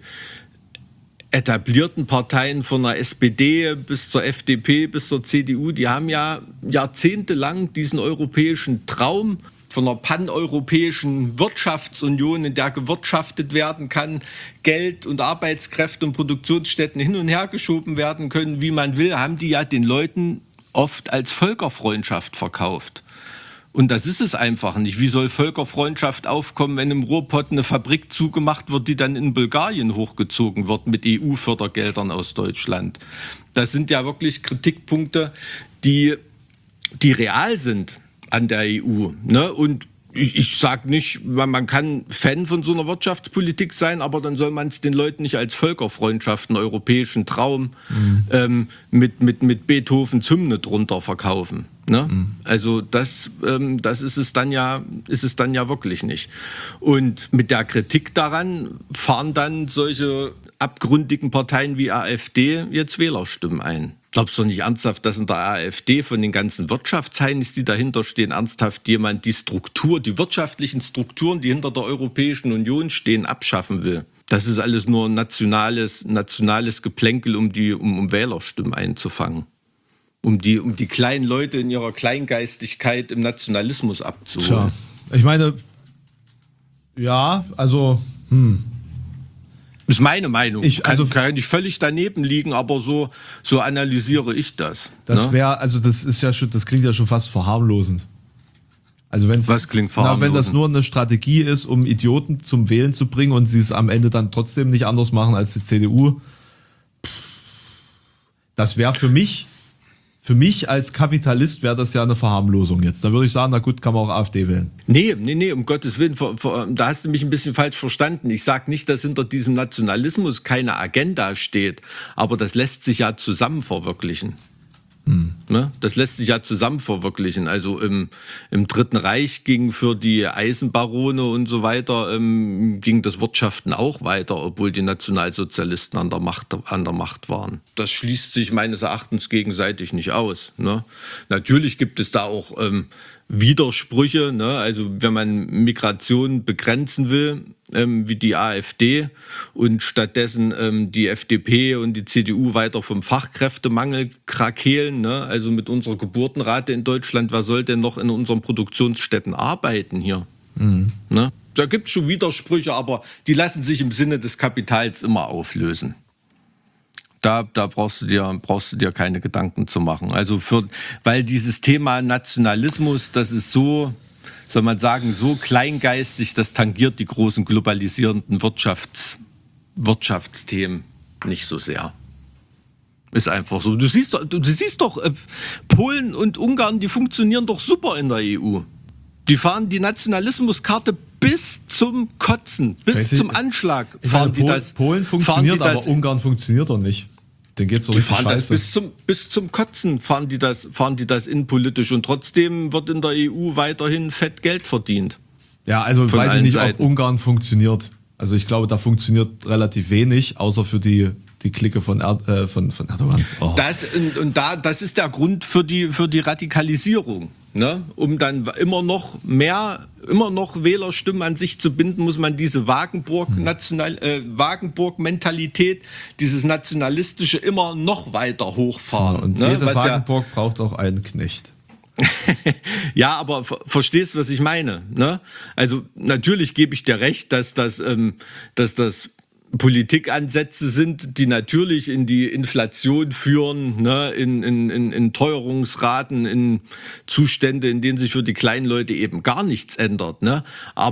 etablierten Parteien von der S P D bis zur F D P bis zur C D U, die haben ja jahrzehntelang diesen europäischen Traum von einer paneuropäischen Wirtschaftsunion, in der gewirtschaftet werden kann, Geld und Arbeitskräfte und Produktionsstätten hin und her geschoben werden können, wie man will, haben die ja den Leuten oft als Völkerfreundschaft verkauft. Und das ist es einfach nicht. Wie soll Völkerfreundschaft aufkommen, wenn im Ruhrpott eine Fabrik zugemacht wird, die dann in Bulgarien hochgezogen wird mit E U-Fördergeldern aus Deutschland? Das sind ja wirklich Kritikpunkte, die, die real sind an der E U. Ne? Und ich, ich sage nicht, man, man kann Fan von so einer Wirtschaftspolitik sein, aber dann soll man es den Leuten nicht als Völkerfreundschaft, einen europäischen Traum mhm. ähm, mit, mit, mit Beethovens Hymne drunter verkaufen. Ne? Mhm. Also das, ähm, das ist es dann ja, ist es dann ja wirklich nicht. Und mit der Kritik daran fahren dann solche abgründigen Parteien wie AfD jetzt Wählerstimmen ein. Glaubst du nicht ernsthaft, dass in der AfD von den ganzen Wirtschaftsheinis, die dahinter stehen, ernsthaft jemand die Struktur, die wirtschaftlichen Strukturen, die hinter der Europäischen Union stehen, abschaffen will? Das ist alles nur nationales, nationales Geplänkel, um die um, um Wählerstimmen einzufangen. Um die, um die kleinen Leute in ihrer Kleingeistigkeit im Nationalismus abzuholen. Tja, ich meine, ja, also, hm. Das ist meine Meinung. Ich, also, kann, kann ich völlig daneben liegen, aber so, so analysiere ich das. Das ne? wäre, also das ist ja schon, das klingt ja schon fast verharmlosend. Also wenn's, Was klingt verharmlosend? Na, wenn das nur eine Strategie ist, um Idioten zum Wählen zu bringen und sie es am Ende dann trotzdem nicht anders machen als die C D U, das wäre für mich, für mich als Kapitalist wäre das ja eine Verharmlosung jetzt. Da würde ich sagen, na gut, kann man auch AfD wählen. Nee, nee, nee, um Gottes Willen, vor, vor, da hast du mich ein bisschen falsch verstanden. Ich sage nicht, dass hinter diesem Nationalismus keine Agenda steht, aber das lässt sich ja zusammen verwirklichen. Hm. Ne? Das lässt sich ja zusammen verwirklichen. Also im, im Dritten Reich ging für die Eisenbarone und so weiter, ähm, ging das Wirtschaften auch weiter, obwohl die Nationalsozialisten an der Macht, an der Macht waren. Das schließt sich meines Erachtens gegenseitig nicht aus. Ne? Natürlich gibt es da auch ähm, Widersprüche, ne? Also wenn man Migration begrenzen will, ähm, wie die AfD und stattdessen ähm, die F D P und die C D U weiter vom Fachkräftemangel krakeelen, ne? Also mit unserer Geburtenrate in Deutschland, wer soll denn noch in unseren Produktionsstätten arbeiten hier? Mhm. Ne? Da gibt es schon Widersprüche, aber die lassen sich im Sinne des Kapitals immer auflösen. Da, da brauchst du dir, brauchst du dir keine Gedanken zu machen. Also für, weil dieses Thema Nationalismus, das ist so, soll man sagen, so kleingeistig, das tangiert die großen globalisierenden Wirtschafts, Wirtschaftsthemen nicht so sehr. Ist einfach so. Du siehst doch, du siehst doch, Polen und Ungarn, die funktionieren doch super in der E U. Die fahren die Nationalismuskarte bis zum Kotzen, bis zum Anschlag fahren die das. Polen funktioniert, aber Ungarn funktioniert doch nicht. Den geht's doch die richtig fahren scheiße. Das bis zum, bis zum Kotzen fahren die das, fahren die das innenpolitisch und trotzdem wird in der E U weiterhin fett Geld verdient. Ja, also weiß ich nicht, ob Ungarn funktioniert. Also ich glaube, da funktioniert relativ wenig, außer für die die Clique von, er, äh, von, von Erdogan. Oh. Das, und, und da, das ist der Grund für die, für die Radikalisierung. Ne? Um dann immer noch mehr, immer noch Wählerstimmen an sich zu binden, muss man diese Wagenburg-National, äh, Wagenburg-Mentalität, dieses Nationalistische immer noch weiter hochfahren. Ja, und ne? jede Was Wagenburg ja, braucht auch einen Knecht. Ja, aber ver- verstehst, was ich meine? Ne? Also natürlich gebe ich dir recht, dass das, ähm, dass das Politikansätze sind, die natürlich in die Inflation führen, ne, in, in, in, in Teuerungsraten, in Zustände, in denen sich für die kleinen Leute eben gar nichts ändert. Ne? Aber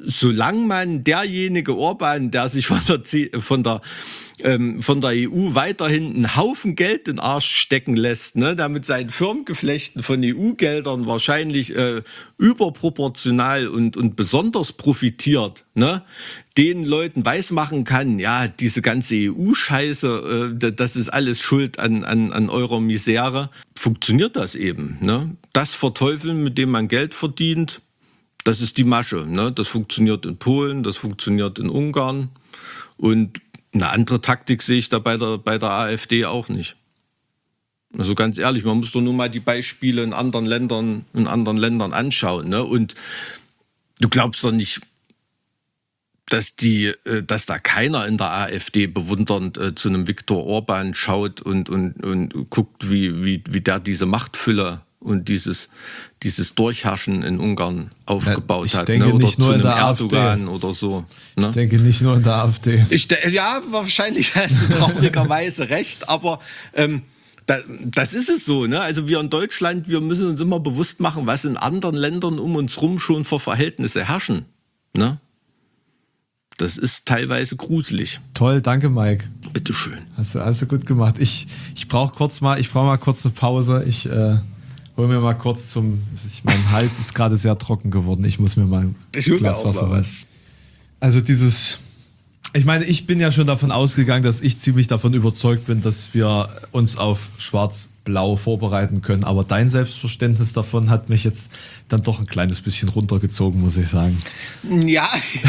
solange man derjenige Orban, der sich von der, C- von der ähm, von der E U weiterhin einen Haufen Geld in den Arsch stecken lässt, ne, der mit seinen Firmengeflechten von E U-Geldern wahrscheinlich äh, überproportional und, und besonders profitiert, ne, den Leuten weismachen kann, ja, diese ganze E U-Scheiße, äh, das ist alles schuld an, an, an eurer Misere, funktioniert das eben. Ne? Das Verteufeln, mit dem man Geld verdient, das ist die Masche. Ne? Das funktioniert in Polen, das funktioniert in Ungarn und eine andere Taktik sehe ich da bei der, bei der AfD auch nicht. Also ganz ehrlich, man muss doch nur mal die Beispiele in anderen Ländern, in anderen Ländern anschauen. Ne? Und du glaubst doch nicht, dass, die, dass da keiner in der AfD bewundernd äh, zu einem Viktor Orban schaut und, und, und guckt, wie, wie, wie der diese Machtfülle und dieses, dieses Durchherrschen in Ungarn aufgebaut ja, hat. Denke, Ne? Oder nicht nur zu in einem der Erdogan AfD. oder so. Ne? Ich denke nicht nur in der AfD. Ich, ja, wahrscheinlich hast du traurigerweise recht, aber ähm, da, das ist es so. Ne? Also wir in Deutschland, wir müssen uns immer bewusst machen, was in anderen Ländern um uns rum schon für Verhältnisse herrschen. Ne? Das ist teilweise gruselig. Toll, danke Mike. Bitteschön. Hast du, hast du gut gemacht. Ich, ich brauche kurz mal, ich brauche mal kurz eine Pause. Ich äh, hol mir mal kurz zum, ich, mein Hals ist gerade sehr trocken geworden. Ich muss mir mal ein Ich hol mir Glas auch Wasser mal was. holen. Also dieses, ich meine, ich bin ja schon davon ausgegangen, dass ich ziemlich davon überzeugt bin, dass wir uns auf Schwarz-Blau vorbereiten können. Aber dein Selbstverständnis davon hat mich jetzt dann doch ein kleines bisschen runtergezogen, muss ich sagen. Ja.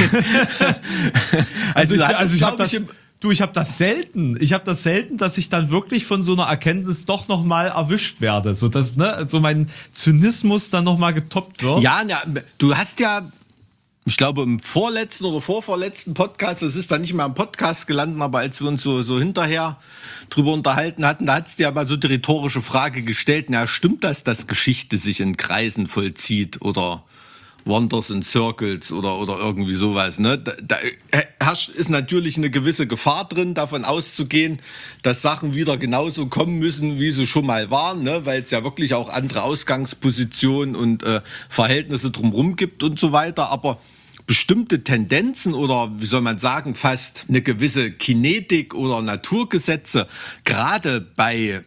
Also ich, du hattest, also ich habe glaub das, ich, im- du, ich habe das selten. Ich habe das selten, dass ich dann wirklich von so einer Erkenntnis doch noch mal erwischt werde, so dass ne, so mein Zynismus dann noch mal getoppt wird. Ja, ja, du hast ja, ich glaube, im vorletzten oder vorvorletzten Podcast, das ist dann nicht mehr im Podcast gelandet, aber als wir uns so, so hinterher drüber unterhalten hatten, da hast du ja mal so die rhetorische Frage gestellt, na, stimmt das, dass Geschichte sich in Kreisen vollzieht oder Wonders in Circles oder, oder irgendwie sowas. Ne? Da, da herrscht, ist natürlich eine gewisse Gefahr drin, davon auszugehen, dass Sachen wieder genauso kommen müssen, wie sie schon mal waren, ne? Weil es ja wirklich auch andere Ausgangspositionen und äh, Verhältnisse drumherum gibt und so weiter. Aber bestimmte Tendenzen oder, wie soll man sagen, fast eine gewisse Kinetik oder Naturgesetze, gerade bei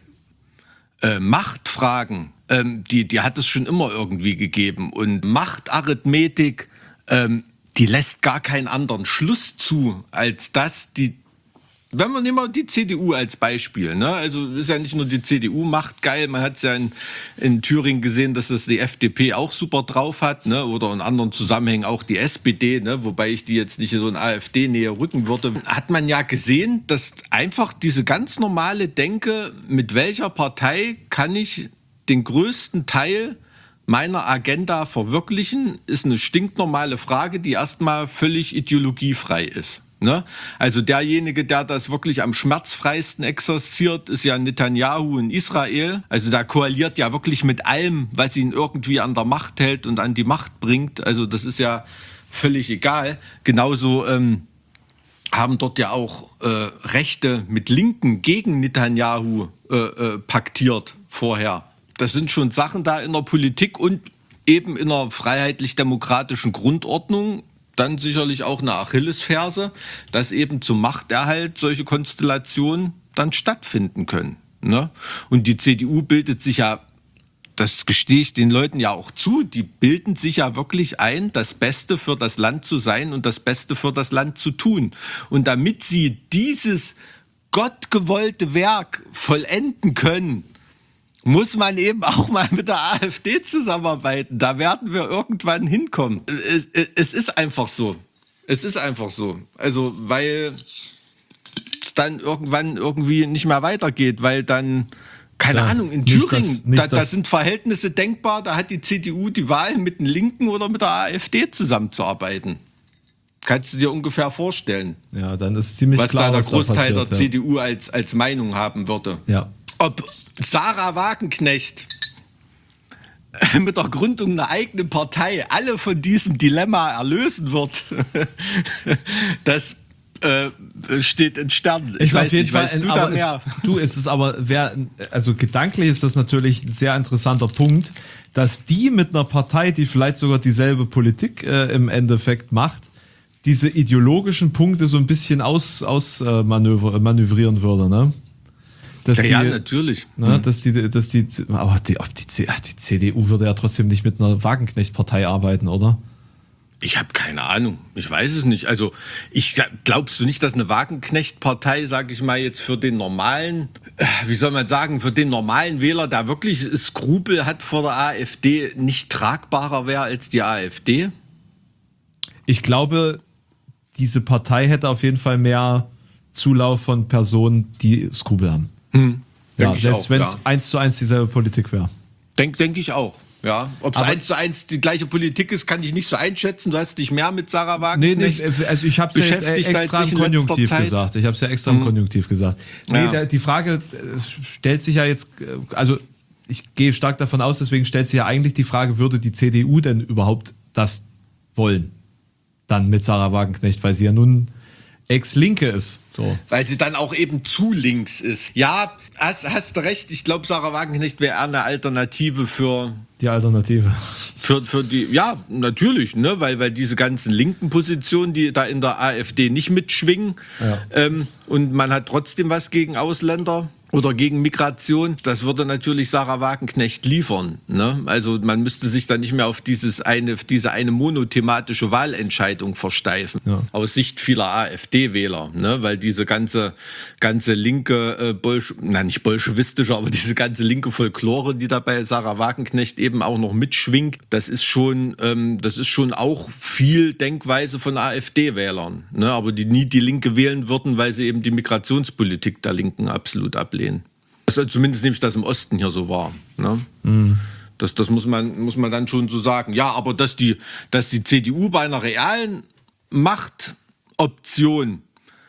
äh, Machtfragen, ähm, die, die hat es schon immer irgendwie gegeben. Und Machtarithmetik, ähm, die lässt gar keinen anderen Schluss zu, als dass die, wenn man nehmen wir die C D U als Beispiel, ne? Also ist ja nicht nur die C D U macht geil, man hat es ja in, in Thüringen gesehen, dass das die F D P auch super drauf hat, ne? Oder in anderen Zusammenhängen auch die S P D, ne? Wobei ich die jetzt nicht in so eine AfD-Nähe rücken würde, hat man ja gesehen, dass einfach diese ganz normale Denke, mit welcher Partei kann ich den größten Teil meiner Agenda verwirklichen, ist eine stinknormale Frage, die erstmal völlig ideologiefrei ist. Ne? Also derjenige, der das wirklich am schmerzfreisten exerziert, ist ja Netanyahu in Israel. Also da koaliert ja wirklich mit allem, was ihn irgendwie an der Macht hält und an die Macht bringt. Also das ist ja völlig egal. Genauso ähm, haben dort ja auch äh, Rechte mit Linken gegen Netanyahu äh, äh, paktiert vorher. Das sind schon Sachen da in der Politik und eben in einer freiheitlich-demokratischen Grundordnung dann sicherlich auch eine Achillesferse, dass eben zum Machterhalt solche Konstellationen dann stattfinden können. Ne? Und die C D U bildet sich ja, das gestehe ich den Leuten ja auch zu, die bilden sich ja wirklich ein, das Beste für das Land zu sein und das Beste für das Land zu tun. Und damit sie dieses gottgewollte Werk vollenden können, muss man eben auch mal mit der AfD zusammenarbeiten. Da werden wir irgendwann hinkommen. Es, es ist einfach so. Es ist einfach so. Also, weil es dann irgendwann irgendwie nicht mehr weitergeht, weil dann, keine Ja, Ahnung, in nicht Thüringen, das- nicht da, da das- sind Verhältnisse denkbar, da hat die C D U die Wahl, mit den Linken oder mit der AfD zusammenzuarbeiten. Kannst du dir ungefähr vorstellen, Ja, dann ist ziemlich was klar, da der was Großteil da passiert, der C D U als, als Meinung haben würde. Ja. Ob Sarah Wagenknecht mit der Gründung einer eigenen Partei alle von diesem Dilemma erlösen wird, das äh, steht in Sternen. Ich ist weiß auf jeden nicht, Fall weißt ein, du da aber mehr? Ist, du, ist es aber, wer, also gedanklich ist das natürlich ein sehr interessanter Punkt, dass die mit einer Partei, die vielleicht sogar dieselbe Politik äh, im Endeffekt macht, diese ideologischen Punkte so ein bisschen aus, aus äh, manöver, manövrieren würde, ne? Dass Ja, die, ja, natürlich. Ne, Mhm. dass die, dass die, aber die, ob die, C- ach, die C D U würde ja trotzdem nicht mit einer Wagenknecht-Partei arbeiten, oder? Ich habe keine Ahnung. Ich weiß es nicht. Also, ich glaubst du nicht, dass eine Wagenknecht-Partei, sage ich mal jetzt für den normalen, äh, wie soll man sagen, für den normalen Wähler, der wirklich Skrupel hat vor der AfD, nicht tragbarer wäre als die AfD? Ich glaube, diese Partei hätte auf jeden Fall mehr Zulauf von Personen, die Skrupel haben. Hm. Ja, Denk ich selbst auch, wenn es ja. eins zu eins dieselbe Politik wäre. Denk, denk ich auch. Ja, ob es Aber- eins zu eins die gleiche Politik ist, kann ich nicht so einschätzen. Du hast dich mehr mit Sarah Nee, Wagenknecht nee, also ich habe es ja jetzt beschäftigt als extra im ich in letzter Konjunktiv Zeit. gesagt. Ich habe es ja extra im Konjunktiv gesagt. Nee, Ja. der, die Frage äh, stellt sich ja jetzt, äh, also ich gehe stark davon aus, deswegen stellt sich ja eigentlich die Frage, würde die C D U denn überhaupt das wollen? Dann mit Sarah Wagenknecht, weil sie ja nun Ex-Linke ist. So. Weil sie dann auch eben zu links ist. Ja, hast, hast du recht. Ich glaube, Sarah Wagenknecht wäre eher eine Alternative für, Die Alternative. für, für die. Ja, natürlich, ne? weil, weil diese ganzen linken Positionen, die da in der AfD nicht mitschwingen. Ja. Ähm, und man hat trotzdem was gegen Ausländer oder gegen Migration. Das würde natürlich Sarah Wagenknecht liefern. Ne? Also man müsste sich dann nicht mehr auf dieses eine, diese eine monothematische Wahlentscheidung versteifen. Ja. Aus Sicht vieler AfD-Wähler. Ne? Weil diese ganze, ganze linke, äh, Bolsch na nicht bolschewistische, aber diese ganze linke Folklore, die da bei Sarah Wagenknecht eben auch noch mitschwingt, das ist schon, ähm, das ist schon auch viel Denkweise von AfD-Wählern. Ne? Aber die nie die Linke wählen würden, weil sie eben die Migrationspolitik der Linken absolut ablehnen. Also zumindest nehme ich das im Osten hier so wahr. Ne? Mhm. Das, das muss man, muss man dann schon so sagen. Ja, aber dass die, dass die C D U bei einer realen Machtoption,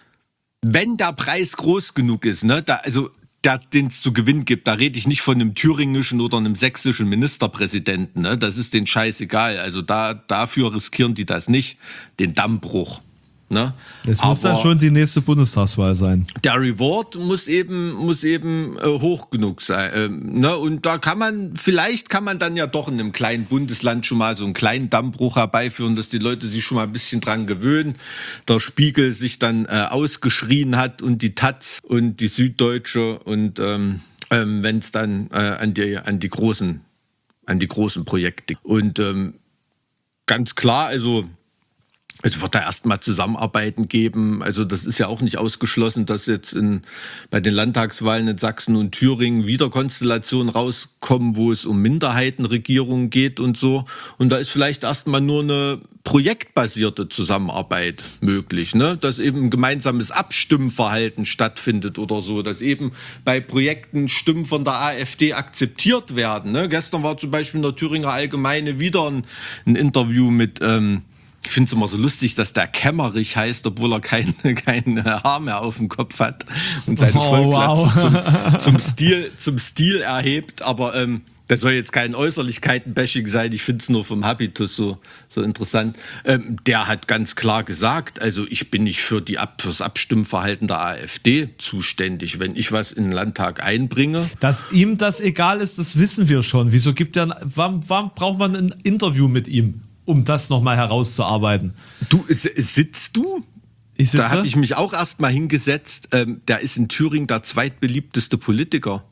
wenn der Preis groß genug ist, ne, da, also den es zu gewinnen gibt, da rede ich nicht von einem thüringischen oder einem sächsischen Ministerpräsidenten. Ne, das ist denen scheißegal. Also da, dafür riskieren die das nicht, den Dammbruch. Ne? Das muss dann schon die nächste Bundestagswahl sein. Der Reward muss eben, muss eben äh, hoch genug sein. Ähm, ne? Und da kann man, vielleicht kann man dann ja doch in einem kleinen Bundesland schon mal so einen kleinen Dammbruch herbeiführen, dass die Leute sich schon mal ein bisschen dran gewöhnen. Der Spiegel sich dann äh, ausgeschrien hat und die Taz und die Süddeutsche und ähm, ähm, wenn es dann äh, an die, an die großen, an die großen Projekte. Und ähm, ganz klar, also Es wird da erstmal Zusammenarbeiten geben. Also das ist ja auch nicht ausgeschlossen, dass jetzt in, bei den Landtagswahlen in Sachsen und Thüringen wieder Konstellationen rauskommen, wo es um Minderheitenregierungen geht und so. Und da ist vielleicht erstmal nur eine projektbasierte Zusammenarbeit möglich, ne? Dass eben ein gemeinsames Abstimmverhalten stattfindet oder so, dass eben bei Projekten Stimmen von der AfD akzeptiert werden. Ne? Gestern war zum Beispiel in der Thüringer Allgemeine wieder ein, ein Interview mit... Ähm, Ich finde es immer so lustig, dass der Kämmerich heißt, obwohl er kein, kein Haar mehr auf dem Kopf hat und seine Oh, Vollglatze wow. zum, zum, Stil, zum Stil erhebt. Aber ähm, das soll jetzt kein Äußerlichkeiten-Bashing sein. Ich finde es nur vom Habitus so, so interessant. Ähm, der hat ganz klar gesagt, also ich bin nicht für die Ab, fürs Abstimmverhalten der AfD zuständig. Wenn ich was in den Landtag einbringe, Dass ihm das egal ist, das wissen wir schon. Wieso gibt er, warum, warum braucht man ein Interview mit ihm, um das nochmal herauszuarbeiten? du s- sitzt du? Ich sitze, Da habe ich mich auch erst mal hingesetzt. Ähm, der ist in Thüringen der zweitbeliebteste Politiker.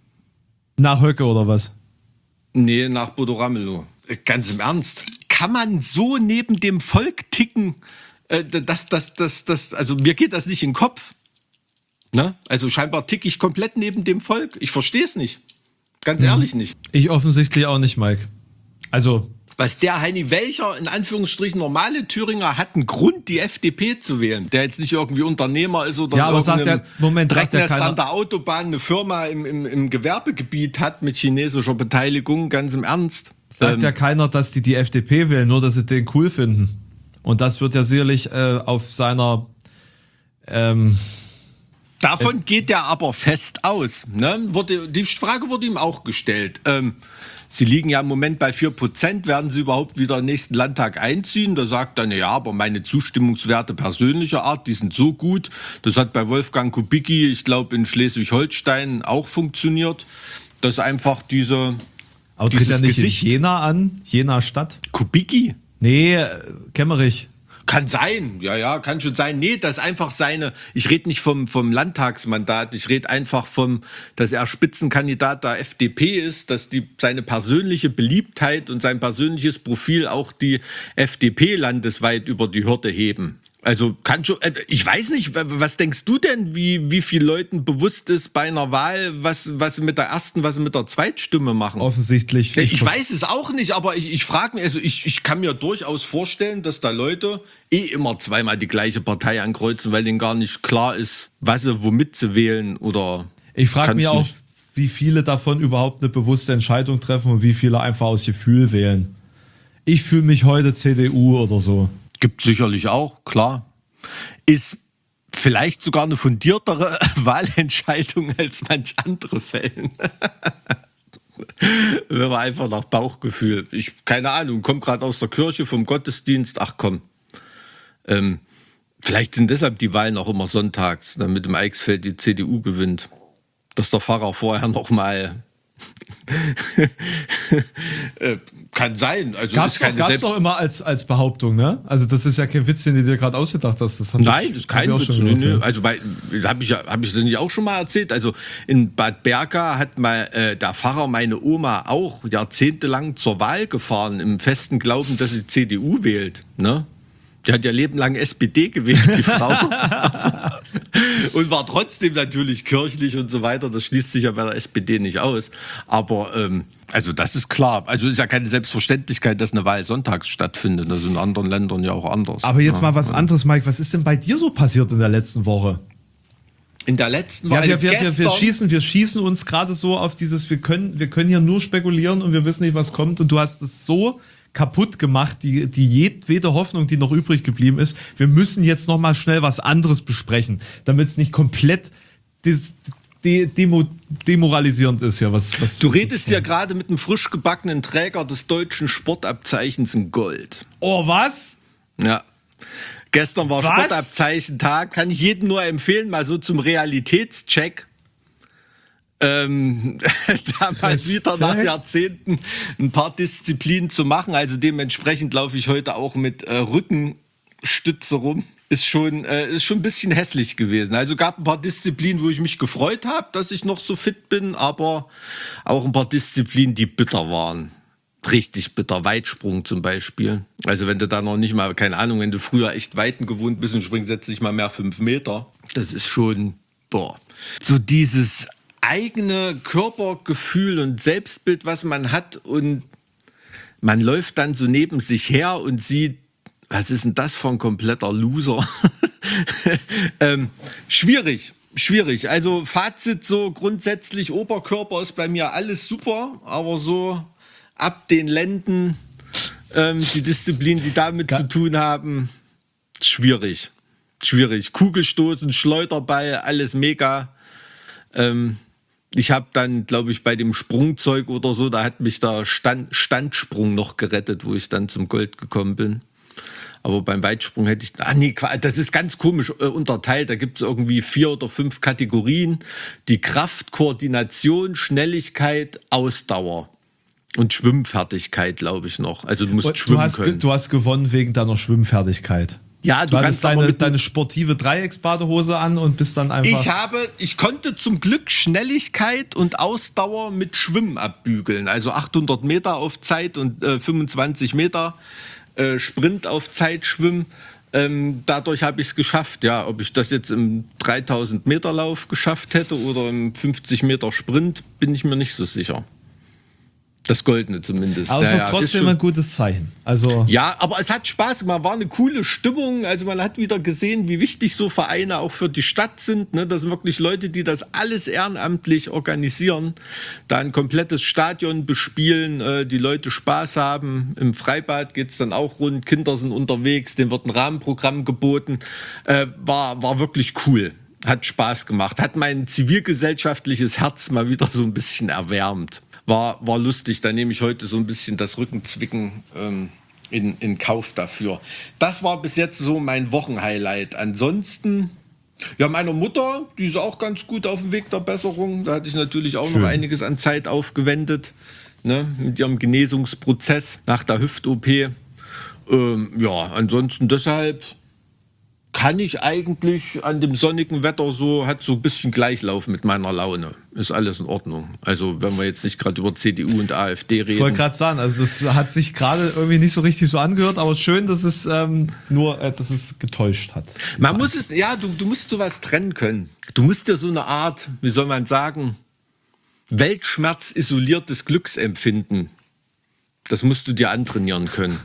nach Höcke oder was? Nee, nach Bodo Ramelow. Äh, Ganz im Ernst. Kann man so neben dem Volk ticken? Äh, das, das, das, das, also mir geht das nicht in den Kopf. Ne? Also scheinbar ticke ich komplett neben dem Volk. Ich verstehe es nicht. Ganz ehrlich nicht. Ich offensichtlich auch nicht, Mike. Also, Was der Heini Welcher, in Anführungsstrichen normale Thüringer, hat einen Grund, die F D P zu wählen. Der jetzt nicht irgendwie Unternehmer ist oder Ja, aber in sagt irgendeinem der- Moment, sagt der Drecknest keiner- an der Autobahn eine Firma im, im, im Gewerbegebiet hat mit chinesischer Beteiligung, ganz im Ernst. sagt Ähm, ja keiner, dass die die F D P wählen, nur dass sie den cool finden. Und das wird ja sicherlich äh, auf seiner ähm, davon geht er aber fest aus. Ne? Wurde, die Frage wurde ihm auch gestellt. Ähm, Sie liegen ja im Moment bei vier Prozent. Werden Sie überhaupt wieder im nächsten Landtag einziehen? Da sagt er, ja, aber meine Zustimmungswerte persönlicher Art, die sind so gut. Das hat bei Wolfgang Kubicki, ich glaube, in Schleswig-Holstein auch funktioniert. Dass einfach diese. Aber tritt er nicht Gesicht in Jena an? Jena Stadt? Kubicki? Nee, Kemmerich. Kann sein, ja, ja, kann schon sein. Nee, das ist einfach seine, ich rede nicht vom, vom Landtagsmandat, ich rede einfach vom, dass er Spitzenkandidat der F D P ist, dass die, seine persönliche Beliebtheit und sein persönliches Profil auch die F D P landesweit über die Hürde heben. Also kann schon, ich weiß nicht, was denkst du denn, wie, wie viel Leuten bewusst ist bei einer Wahl, was, was sie mit der ersten, was sie mit der Zweitstimme machen? Offensichtlich. Ich, ich weiß es auch nicht, aber ich, ich frage mich, also ich, ich kann mir durchaus vorstellen, dass da Leute eh immer zweimal die gleiche Partei ankreuzen, weil denen gar nicht klar ist, was sie, womit sie wählen oder. Ich frage mich auch, wie viele davon überhaupt eine bewusste Entscheidung treffen und wie viele einfach aus Gefühl wählen. Ich fühle mich heute C D U oder so. Gibt sicherlich auch, klar. Ist vielleicht sogar eine fundiertere Wahlentscheidung als manch andere Fällen. Wenn man einfach nach Bauchgefühl. Ich, keine Ahnung, komme gerade aus der Kirche vom Gottesdienst. Ach komm. Ähm, vielleicht sind deshalb die Wahlen auch immer sonntags, damit im Eichsfeld die C D U gewinnt. Dass der Pfarrer vorher noch mal äh, kann sein. Also gab's doch, gab's doch immer als, als Behauptung, ne? Also das ist ja kein Witz, den du dir gerade ausgedacht hast. Das Nein, das ist kein Witz. Nö, nö. Also bei, habe ich, hab ich das nicht auch schon mal erzählt. Also in Bad Berka hat mal äh, der Pfarrer meine Oma auch jahrzehntelang zur Wahl gefahren, im festen Glauben, dass sie C D U wählt. Ne? Die hat ja lebenlang S P D gewählt, die Frau. Und war trotzdem natürlich kirchlich und so weiter. Das schließt sich ja bei der S P D nicht aus. Aber ähm, also das ist klar. Also ist ja keine Selbstverständlichkeit, dass eine Wahl sonntags stattfindet. Das ist in anderen Ländern ja auch anders. Aber jetzt ja, mal was ja. anderes, Mike. Was ist denn bei dir so passiert in der letzten Woche? In der letzten Woche? Ja, wir, wir, wir, wir, schießen, wir schießen uns gerade so auf dieses, wir können, wir können hier nur spekulieren und wir wissen nicht, was kommt. Und du hast es so kaputt gemacht, die, die jedwede Hoffnung, die noch übrig geblieben ist. Wir müssen jetzt noch mal schnell was anderes besprechen, damit es nicht komplett des, de, demo, demoralisierend ist. Ja, was, was du redest ja gerade mit einem frisch gebackenen Träger des deutschen Sportabzeichens in Gold. Oh, was? Ja. Gestern war was? Sportabzeichentag. Kann ich jedem nur empfehlen, mal so zum Realitätscheck. Ähm, da mal wieder nach Jahrzehnten ein paar Disziplinen zu machen. Also dementsprechend laufe ich heute auch mit äh, Rückenstütze rum. Ist schon, äh, ist schon ein bisschen hässlich gewesen. Also gab ein paar Disziplinen, wo ich mich gefreut habe, dass ich noch so fit bin, aber auch ein paar Disziplinen, die bitter waren. Richtig bitter. Weitsprung zum Beispiel. Also wenn du da noch nicht mal, keine Ahnung, wenn du früher echt Weiten gewohnt bist und springst jetzt nicht mal mehr fünf Meter. Das ist schon, boah. So dieses eigene Körpergefühl und Selbstbild, was man hat, und man läuft dann so neben sich her und sieht, was ist denn das für ein kompletter Loser? ähm, schwierig, schwierig. Also Fazit so grundsätzlich, Oberkörper ist bei mir alles super, aber so ab den Lenden, ähm, die Disziplinen, die damit Ka- zu tun haben, schwierig. Schwierig. Kugelstoßen, Schleuderball, alles mega. Ähm, Ich habe dann, glaube ich, bei dem Sprungzeug oder so, da hat mich der Stand, Standsprung noch gerettet, wo ich dann zum Gold gekommen bin. Aber beim Weitsprung hätte ich, ah nee, das ist ganz komisch äh, unterteilt. Da gibt es irgendwie vier oder fünf Kategorien. Die Kraft, Koordination, Schnelligkeit, Ausdauer und Schwimmfertigkeit, glaube ich noch. Also du musst und schwimmen du hast, können. Du hast gewonnen wegen deiner Schwimmfertigkeit. Ja, du, du kannst deine, aber mit deine sportive Dreiecksbadehose an und bist dann einfach. Ich habe, ich konnte zum Glück Schnelligkeit und Ausdauer mit Schwimmen abbügeln. Also achthundert Meter auf Zeit und äh, fünfundzwanzig Meter äh, Sprint auf Zeit schwimmen. Ähm, dadurch habe ich es geschafft. Ja, ob ich das jetzt im dreitausend Meter Lauf geschafft hätte oder im fünfzig Meter Sprint, bin ich mir nicht so sicher. Das Goldene zumindest. Aber es ist ja, trotzdem ist ein gutes Zeichen. Also ja, aber es hat Spaß gemacht, war eine coole Stimmung. Also man hat wieder gesehen, wie wichtig so Vereine auch für die Stadt sind. Ne? Das sind wirklich Leute, die das alles ehrenamtlich organisieren. Da ein komplettes Stadion bespielen, äh, die Leute Spaß haben. Im Freibad geht es dann auch rund, Kinder sind unterwegs, denen wird ein Rahmenprogramm geboten. Äh, war, war wirklich cool. hat Spaß gemacht. Hat mein zivilgesellschaftliches Herz mal wieder so ein bisschen erwärmt. War, war lustig, da nehme ich heute so ein bisschen das Rückenzwicken ähm, in, in Kauf dafür. Das war bis jetzt so mein Wochenhighlight. Ansonsten, ja, meiner Mutter, die ist auch ganz gut auf dem Weg der Besserung. Da hatte ich natürlich auch Schön. noch einiges an Zeit aufgewendet, ne, mit ihrem Genesungsprozess nach der Hüft-O P. Ähm, ja, ansonsten deshalb kann ich eigentlich an dem sonnigen Wetter so, hat so ein bisschen Gleichlauf mit meiner Laune. Ist alles in Ordnung. Also wenn wir jetzt nicht gerade über C D U und AfD reden. Ich wollte gerade sagen, also das hat sich gerade irgendwie nicht so richtig so angehört, aber schön, dass es ähm, nur, äh, dass es getäuscht hat. Man muss es, ja, du, du musst sowas trennen können. Du musst dir so eine Art, wie soll man sagen, Weltschmerz isoliertes Glücksempfinden. Das musst du dir antrainieren können.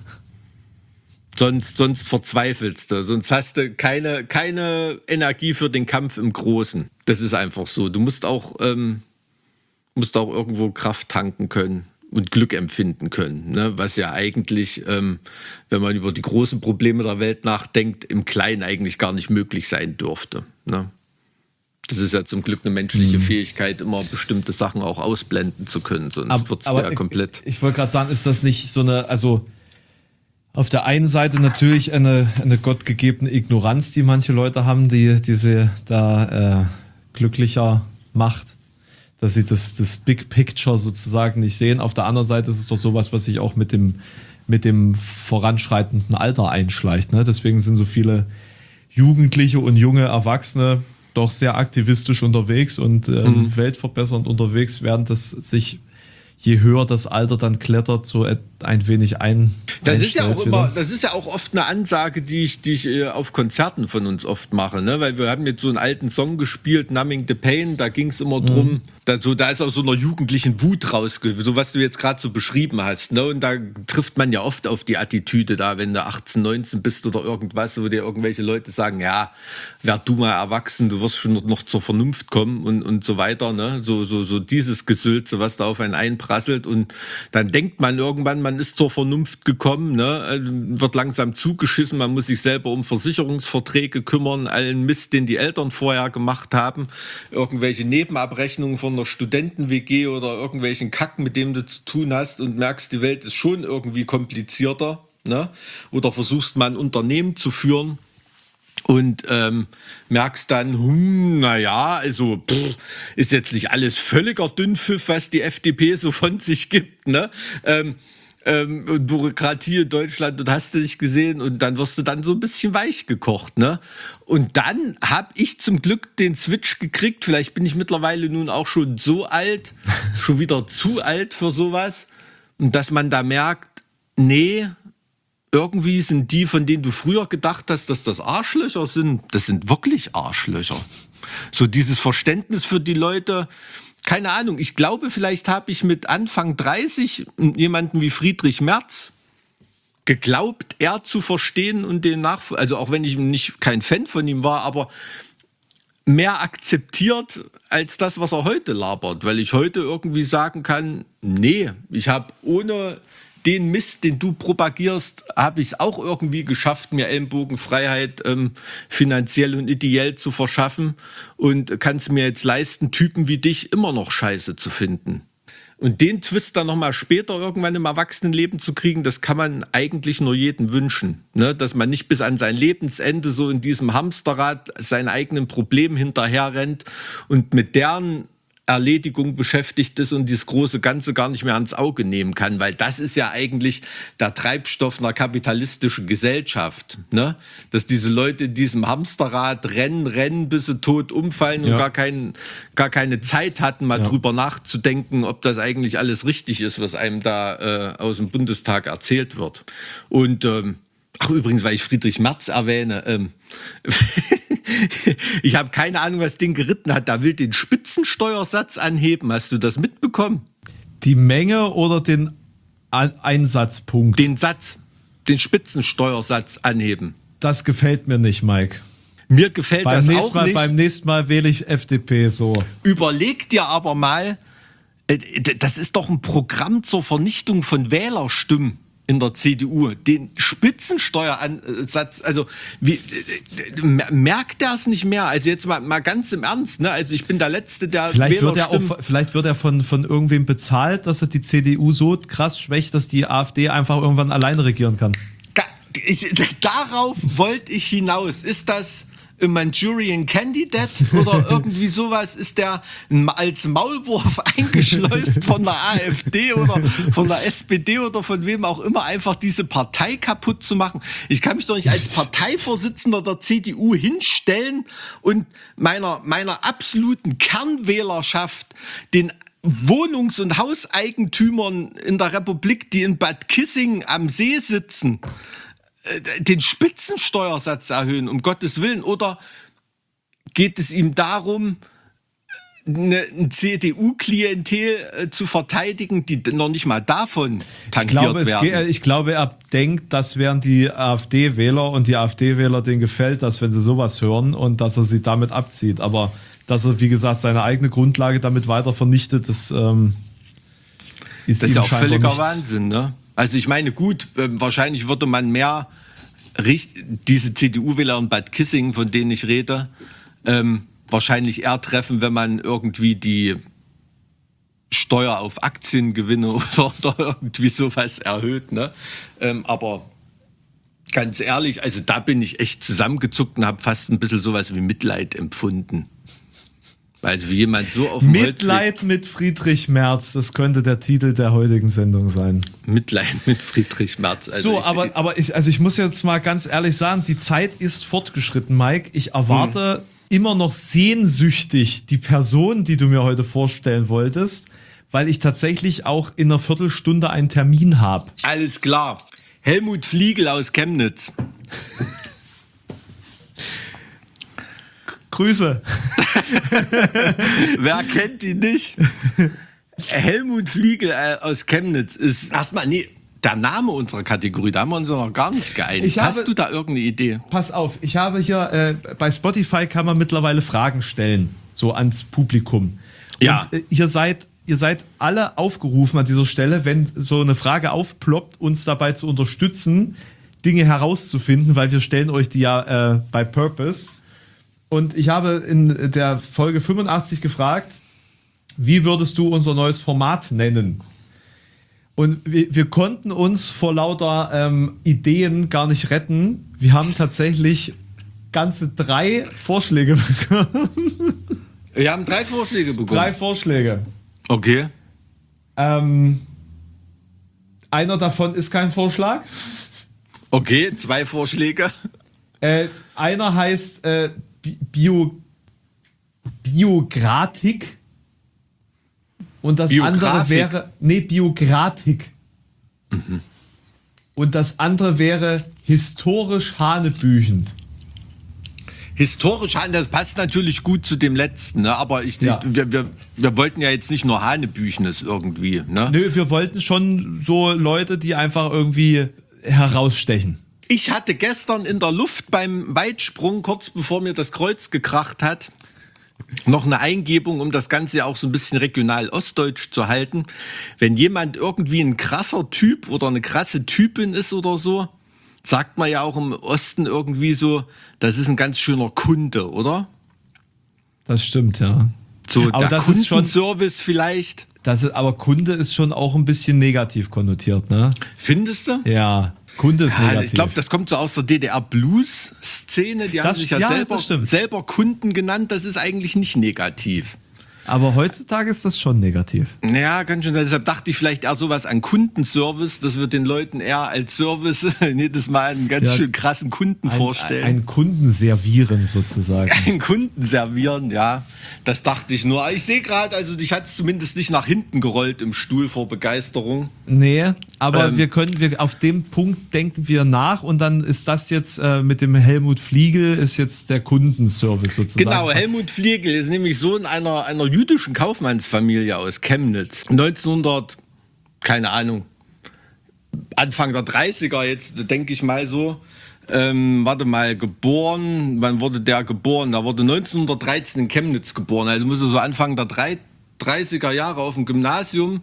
Sonst, sonst verzweifelst du, sonst hast du keine, keine Energie für den Kampf im Großen. Das ist einfach so. Du musst auch, ähm, musst auch irgendwo Kraft tanken können und Glück empfinden können. Ne? Was ja eigentlich, ähm, wenn man über die großen Probleme der Welt nachdenkt, im Kleinen eigentlich gar nicht möglich sein dürfte. Ne? Das ist ja zum Glück eine menschliche mhm. Fähigkeit, immer bestimmte Sachen auch ausblenden zu können. Sonst wird es ja ich, komplett... Ich, ich wollte gerade sagen, ist das nicht so eine... also auf der einen Seite natürlich eine, eine gottgegebene Ignoranz, die manche Leute haben, die diese da äh, glücklicher macht, dass sie das, das Big Picture sozusagen nicht sehen. Auf der anderen Seite ist es doch sowas, was sich auch mit dem, mit dem voranschreitenden Alter einschleicht. Ne? Deswegen sind so viele Jugendliche und junge Erwachsene doch sehr aktivistisch unterwegs und äh, mhm. weltverbessernd unterwegs, während das sich... je höher das Alter dann klettert, so ein wenig ein. Das ist ja auch immer, das ist ja auch oft eine Ansage, die ich, die ich auf Konzerten von uns oft mache, ne? Weil wir haben jetzt so einen alten Song gespielt, Numbing the Pain, da ging es immer drum, mhm. da, so, da ist aus so einer jugendlichen Wut rausgekommen, so was du jetzt gerade so beschrieben hast, ne? Und da trifft man ja oft auf die Attitüde da, wenn du achtzehn, neunzehn bist oder irgendwas, wo dir irgendwelche Leute sagen, ja, werd du mal erwachsen, du wirst schon noch zur Vernunft kommen und, und so weiter, ne? So, so, so dieses Gesülze, was da auf einen einprasselt, und dann denkt man irgendwann, man ist zur Vernunft gekommen, ne? Wird langsam zugeschissen, man muss sich selber um Versicherungsverträge kümmern, allen Mist, den die Eltern vorher gemacht haben, irgendwelche Nebenabrechnungen von einer Studenten-W G oder irgendwelchen Kack, mit dem du zu tun hast, und merkst, die Welt ist schon irgendwie komplizierter, ne? Oder versuchst mal ein Unternehmen zu führen und ähm, merkst dann, hm, naja, also pff, ist jetzt nicht alles völliger Dünnpfiff, was die F D P so von sich gibt, ne? Ähm, ähm, und Bürokratie in Deutschland, und hast du nicht gesehen, und dann wirst du dann so ein bisschen weich gekocht, ne? Und dann habe ich zum Glück den Switch gekriegt, vielleicht bin ich mittlerweile nun auch schon so alt, schon wieder zu alt für sowas, und dass man da merkt, nee, irgendwie sind die, von denen du früher gedacht hast, dass das Arschlöcher sind, das sind wirklich Arschlöcher. So dieses Verständnis für die Leute, keine Ahnung, ich glaube, vielleicht habe ich mit Anfang dreißig jemanden wie Friedrich Merz geglaubt, er zu verstehen und den nach, also auch wenn ich nicht kein Fan von ihm war, aber mehr akzeptiert als das, was er heute labert, weil ich heute irgendwie sagen kann, nee, ich habe ohne den Mist, den du propagierst, habe ich es auch irgendwie geschafft, mir Ellenbogenfreiheit ähm, finanziell und ideell zu verschaffen, und kann es mir jetzt leisten, Typen wie dich immer noch scheiße zu finden. Und den Twist dann nochmal später irgendwann im Erwachsenenleben zu kriegen, das kann man eigentlich nur jedem wünschen. Ne? Dass man nicht bis an sein Lebensende so in diesem Hamsterrad seinen eigenen Problemen hinterherrennt und mit deren Erledigung beschäftigt ist und dieses große Ganze gar nicht mehr ans Auge nehmen kann, weil das ist ja eigentlich der Treibstoff einer kapitalistischen Gesellschaft, ne? Dass diese Leute in diesem Hamsterrad rennen, rennen, bis sie tot umfallen, ja, und gar, kein, gar keine Zeit hatten, mal ja. drüber nachzudenken, ob das eigentlich alles richtig ist, was einem da äh, aus dem Bundestag erzählt wird. Und ähm, ach, übrigens, weil ich Friedrich Merz erwähne, ähm, ich habe keine Ahnung, was den geritten hat. Da will den Spitzensteuersatz anheben. Hast du das mitbekommen? Die Menge oder den Einsatzpunkt? Den Satz, den Spitzensteuersatz anheben. Das gefällt mir nicht, Mike. Mir gefällt beim das auch Mal, nicht. Beim nächsten Mal wähle ich F D P so. Überleg dir aber mal, das ist doch ein Programm zur Vernichtung von Wählerstimmen. in der C D U den Spitzensteueransatz, also wie, merkt er es nicht mehr? Also jetzt mal, mal ganz im Ernst, ne? Also ich bin der Letzte, der vielleicht wird er auch, vielleicht wird er von, von irgendwem bezahlt, dass er die C D U so krass schwächt, dass die AfD einfach irgendwann alleine regieren kann. Ich, darauf wollte ich hinaus. Ist das a Manchurian Candidate oder irgendwie sowas? Ist der als Maulwurf eingeschleust von der AfD oder von der S P D oder von wem auch immer, einfach diese Partei kaputt zu machen? Ich kann mich doch nicht als Parteivorsitzender der C D U hinstellen und meiner, meiner absoluten Kernwählerschaft, den Wohnungs- und Hauseigentümern in der Republik, die in Bad Kissing am See sitzen, den Spitzensteuersatz erhöhen, um Gottes Willen? Oder geht es ihm darum, eine, ein C D U-Klientel äh, zu verteidigen, die noch nicht mal davon tangiert ich glaube, werden? Geht, ich glaube, er denkt, das wären die AfD-Wähler und die AfD-Wähler, denen gefällt das, wenn sie sowas hören und dass er sie damit abzieht. Aber dass er, wie gesagt, seine eigene Grundlage damit weiter vernichtet, das ähm, ist Das ist ja auch völliger nicht. Wahnsinn, ne? Also ich meine, gut, äh, wahrscheinlich würde man mehr richt- diese C D U-Wähler in Bad Kissing, von denen ich rede, ähm, wahrscheinlich eher treffen, wenn man irgendwie die Steuer auf Aktiengewinne oder, oder irgendwie sowas erhöht, ne? Ähm, aber ganz ehrlich, also da bin ich echt zusammengezuckt und habe fast ein bisschen sowas wie Mitleid empfunden. Also wie jemand so auf dem Mitleid mit Friedrich Merz, das könnte der Titel der heutigen Sendung sein. Mitleid mit Friedrich Merz. Also so, ich, aber, aber ich, also ich muss jetzt mal ganz ehrlich sagen, die Zeit ist fortgeschritten, Mike. Ich erwarte hm. immer noch sehnsüchtig die Person, die du mir heute vorstellen wolltest, weil ich tatsächlich auch in einer Viertelstunde einen Termin habe. Alles klar. Helmut Fliegel aus Chemnitz. Grüße. Wer kennt ihn nicht? Helmut Fliegel äh, aus Chemnitz ist erstmal, nee, der Name unserer Kategorie, da haben wir uns noch gar nicht geeinigt. Ich Hast habe, du da irgendeine Idee? Pass auf, ich habe hier, äh, bei Spotify kann man mittlerweile Fragen stellen, so ans Publikum. Ja. Und äh, ihr seid, ihr seid alle aufgerufen an dieser Stelle, wenn so eine Frage aufploppt, uns dabei zu unterstützen, Dinge herauszufinden, weil wir stellen euch die ja äh, bei Purpose. Und ich habe in der Folge fünfundachtzig gefragt, wie würdest du unser neues Format nennen? Und wir, wir konnten uns vor lauter ähm, Ideen gar nicht retten. Wir haben tatsächlich ganze drei Vorschläge bekommen. Wir haben drei Vorschläge bekommen. Drei Vorschläge. Okay. Ähm, einer davon ist kein Vorschlag. Okay, zwei Vorschläge. Äh, einer heißt äh, Bio, Biogratik. Und das Biografik. andere wäre, nee, Biogratik. Mhm. Und das andere wäre historisch hanebüchend. Historisch, das passt natürlich gut zu dem letzten, ne? Aber ich, Ja. wir, wir, wir wollten ja jetzt nicht nur Hanebüchenes irgendwie. Ne? Nö, wir wollten schon so Leute, die einfach irgendwie herausstechen. Ich hatte gestern in der Luft beim Weitsprung, kurz bevor mir das Kreuz gekracht hat, noch eine Eingebung, um das Ganze ja auch so ein bisschen regional ostdeutsch zu halten. Wenn jemand irgendwie ein krasser Typ oder eine krasse Typin ist oder so, sagt man ja auch im Osten irgendwie so, das ist ein ganz schöner Kunde, oder? Das stimmt, ja. So Aber der das ist schon- Kundenservice vielleicht. Das ist, aber Kunde ist schon auch ein bisschen negativ konnotiert, ne? Findest du? Ja, Kunde ist Ja, negativ. ich glaube, das kommt so aus der D D R-Blues-Szene. Die haben Das- sich ja, ja, selber, das stimmt. selber Kunden genannt. Das ist eigentlich nicht negativ. Aber heutzutage ist das schon negativ. Ja, ganz schön. Deshalb dachte ich vielleicht eher sowas an Kundenservice, dass wir den Leuten eher als Service jedes Mal einen ganz Ja, schön krassen Kunden Ein, vorstellen. ein Kunden servieren sozusagen. Einen Kunden servieren, ja. Das dachte ich nur. Aber ich sehe gerade, also dich hat es zumindest nicht nach hinten gerollt im Stuhl vor Begeisterung. Nee, aber Ähm. wir können, wir auf dem Punkt denken wir nach und dann ist das jetzt äh, mit dem Helmut Fliegel ist jetzt der Kundenservice sozusagen. Genau, Helmut Fliegel ist nämlich Sohn einer, einer jüdischen Kaufmannsfamilie aus Chemnitz. neunzehnhundert, keine Ahnung, Anfang der dreißiger jetzt, denke ich mal so. Ähm, warte mal, geboren, wann wurde der geboren? Da wurde neunzehnhundertdreizehn in Chemnitz geboren, also muss er so Anfang der dreißiger Jahre auf dem Gymnasium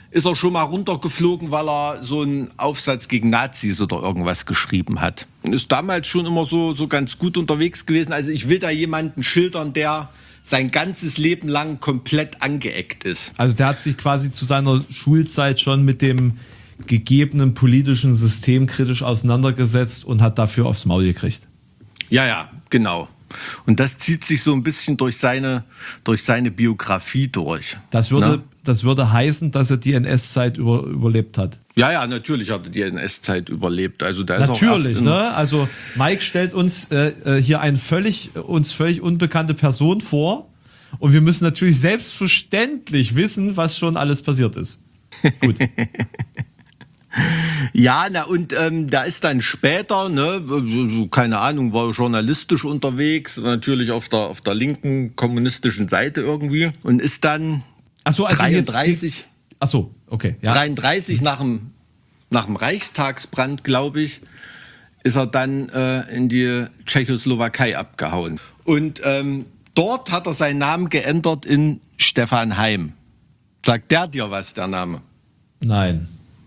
ist er schon mal runtergeflogen, weil er so einen Aufsatz gegen Nazis oder irgendwas geschrieben hat. Ist damals schon immer so, so ganz gut unterwegs gewesen. Also ich will da jemanden schildern, der sein ganzes Leben lang komplett angeeckt ist. Also der hat sich quasi zu seiner Schulzeit schon mit dem gegebenen politischen System kritisch auseinandergesetzt und hat dafür aufs Maul gekriegt. Ja, ja, genau. Und das zieht sich so ein bisschen durch seine, durch seine Biografie durch. Das würde, ne? das würde heißen, dass er die N S-Zeit über, überlebt hat. Ja, ja, natürlich hat er die N S-Zeit überlebt. Also da ist natürlich, auch ne? Also Mike stellt uns äh, hier eine völlig, uns völlig unbekannte Person vor und wir müssen natürlich selbstverständlich wissen, was schon alles passiert ist. Gut. Ja, na und ähm, da ist dann später, ne, so, keine Ahnung, war journalistisch unterwegs, natürlich auf der, auf der linken kommunistischen Seite irgendwie und ist dann Ach so, also dreiunddreißig, jetzt, ach so, okay, ja. dreiunddreißig nach dem, nach dem Reichstagsbrand, glaube ich, ist er dann äh, in die Tschechoslowakei abgehauen. Und ähm, dort hat er seinen Namen geändert in Stefan Heym. Sagt der dir was, der Name? Nein.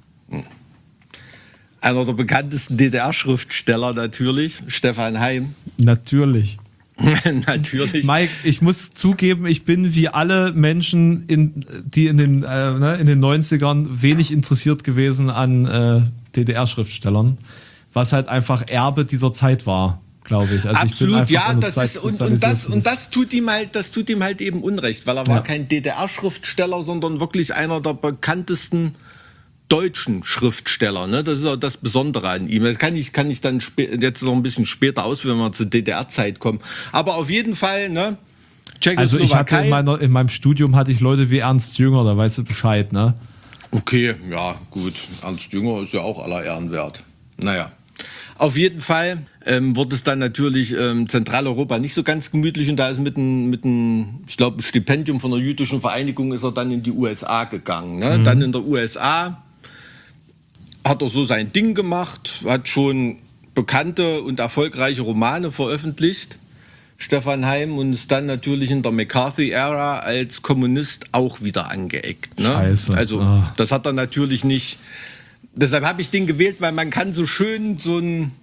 Einer der bekanntesten D D R-Schriftsteller natürlich, Stefan Heym. Natürlich. Natürlich. Mike, ich muss zugeben, ich bin wie alle Menschen, in, die in den, äh, ne, in den neunzigern wenig interessiert gewesen an äh, D D R-Schriftstellern, was halt einfach Erbe dieser Zeit war, glaube ich. Also Absolut, ich bin ja, das Zeit ist, und, und, das, und das, tut ihm halt, das tut ihm halt eben Unrecht, weil er Ja. war kein D D R-Schriftsteller, sondern wirklich einer der bekanntesten deutschen Schriftsteller. Ne? Das ist auch das Besondere an ihm. Das kann ich, kann ich dann spä- jetzt noch ein bisschen später ausführen, wenn wir zur D D R-Zeit kommen. Aber auf jeden Fall, ne? Also ich hatte in, meiner, in meinem Studium hatte ich Leute wie Ernst Jünger, da weißt du Bescheid, ne? Okay, ja, gut. Ernst Jünger ist ja auch aller Ehren wert. Naja. Auf jeden Fall ähm, wurde es dann natürlich ähm, Zentraleuropa nicht so ganz gemütlich und da ist mit einem, mit einem, ich glaube, ein Stipendium von der jüdischen Vereinigung ist er dann in die U S A gegangen. Ne? Mhm. Dann in der U S A hat er so sein Ding gemacht, hat schon bekannte und erfolgreiche Romane veröffentlicht, Stefan Heym, und ist dann natürlich in der McCarthy-Ära als Kommunist auch wieder angeeckt. Ne? Scheiße. Also oh. das hat er natürlich nicht. Deshalb habe ich den gewählt, weil man kann so schön so ein,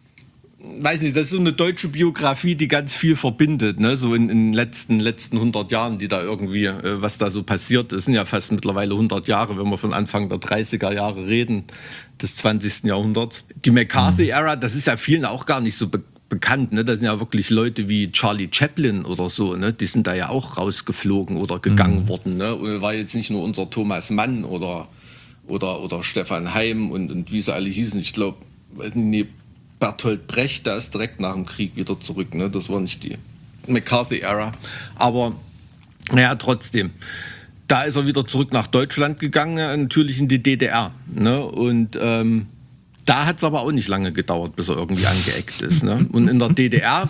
weiß nicht, das ist so eine deutsche Biografie, die ganz viel verbindet, ne? So in den letzten, letzten hundert Jahren, die da irgendwie, äh, was da so passiert ist, sind ja fast mittlerweile hundert Jahre, wenn wir von Anfang der dreißiger Jahre reden, des zwanzigsten Jahrhunderts. Die McCarthy-Ära, das ist ja vielen auch gar nicht so be- bekannt, ne? Das sind ja wirklich Leute wie Charlie Chaplin oder so, ne? Die sind da ja auch rausgeflogen oder gegangen mhm. worden, ne? Und war jetzt nicht nur unser Thomas Mann oder Oder, oder Stefan Heym und, und wie sie alle hießen. Ich glaube, nee, Bertolt Brecht, der ist direkt nach dem Krieg wieder zurück. Ne? Das war nicht die McCarthy-Ära. Aber naja, trotzdem. Da ist er wieder zurück nach Deutschland gegangen, natürlich in die D D R. Ne? Und ähm, da hat es aber auch nicht lange gedauert, bis er irgendwie angeeckt ist. Ne? Und in der D D R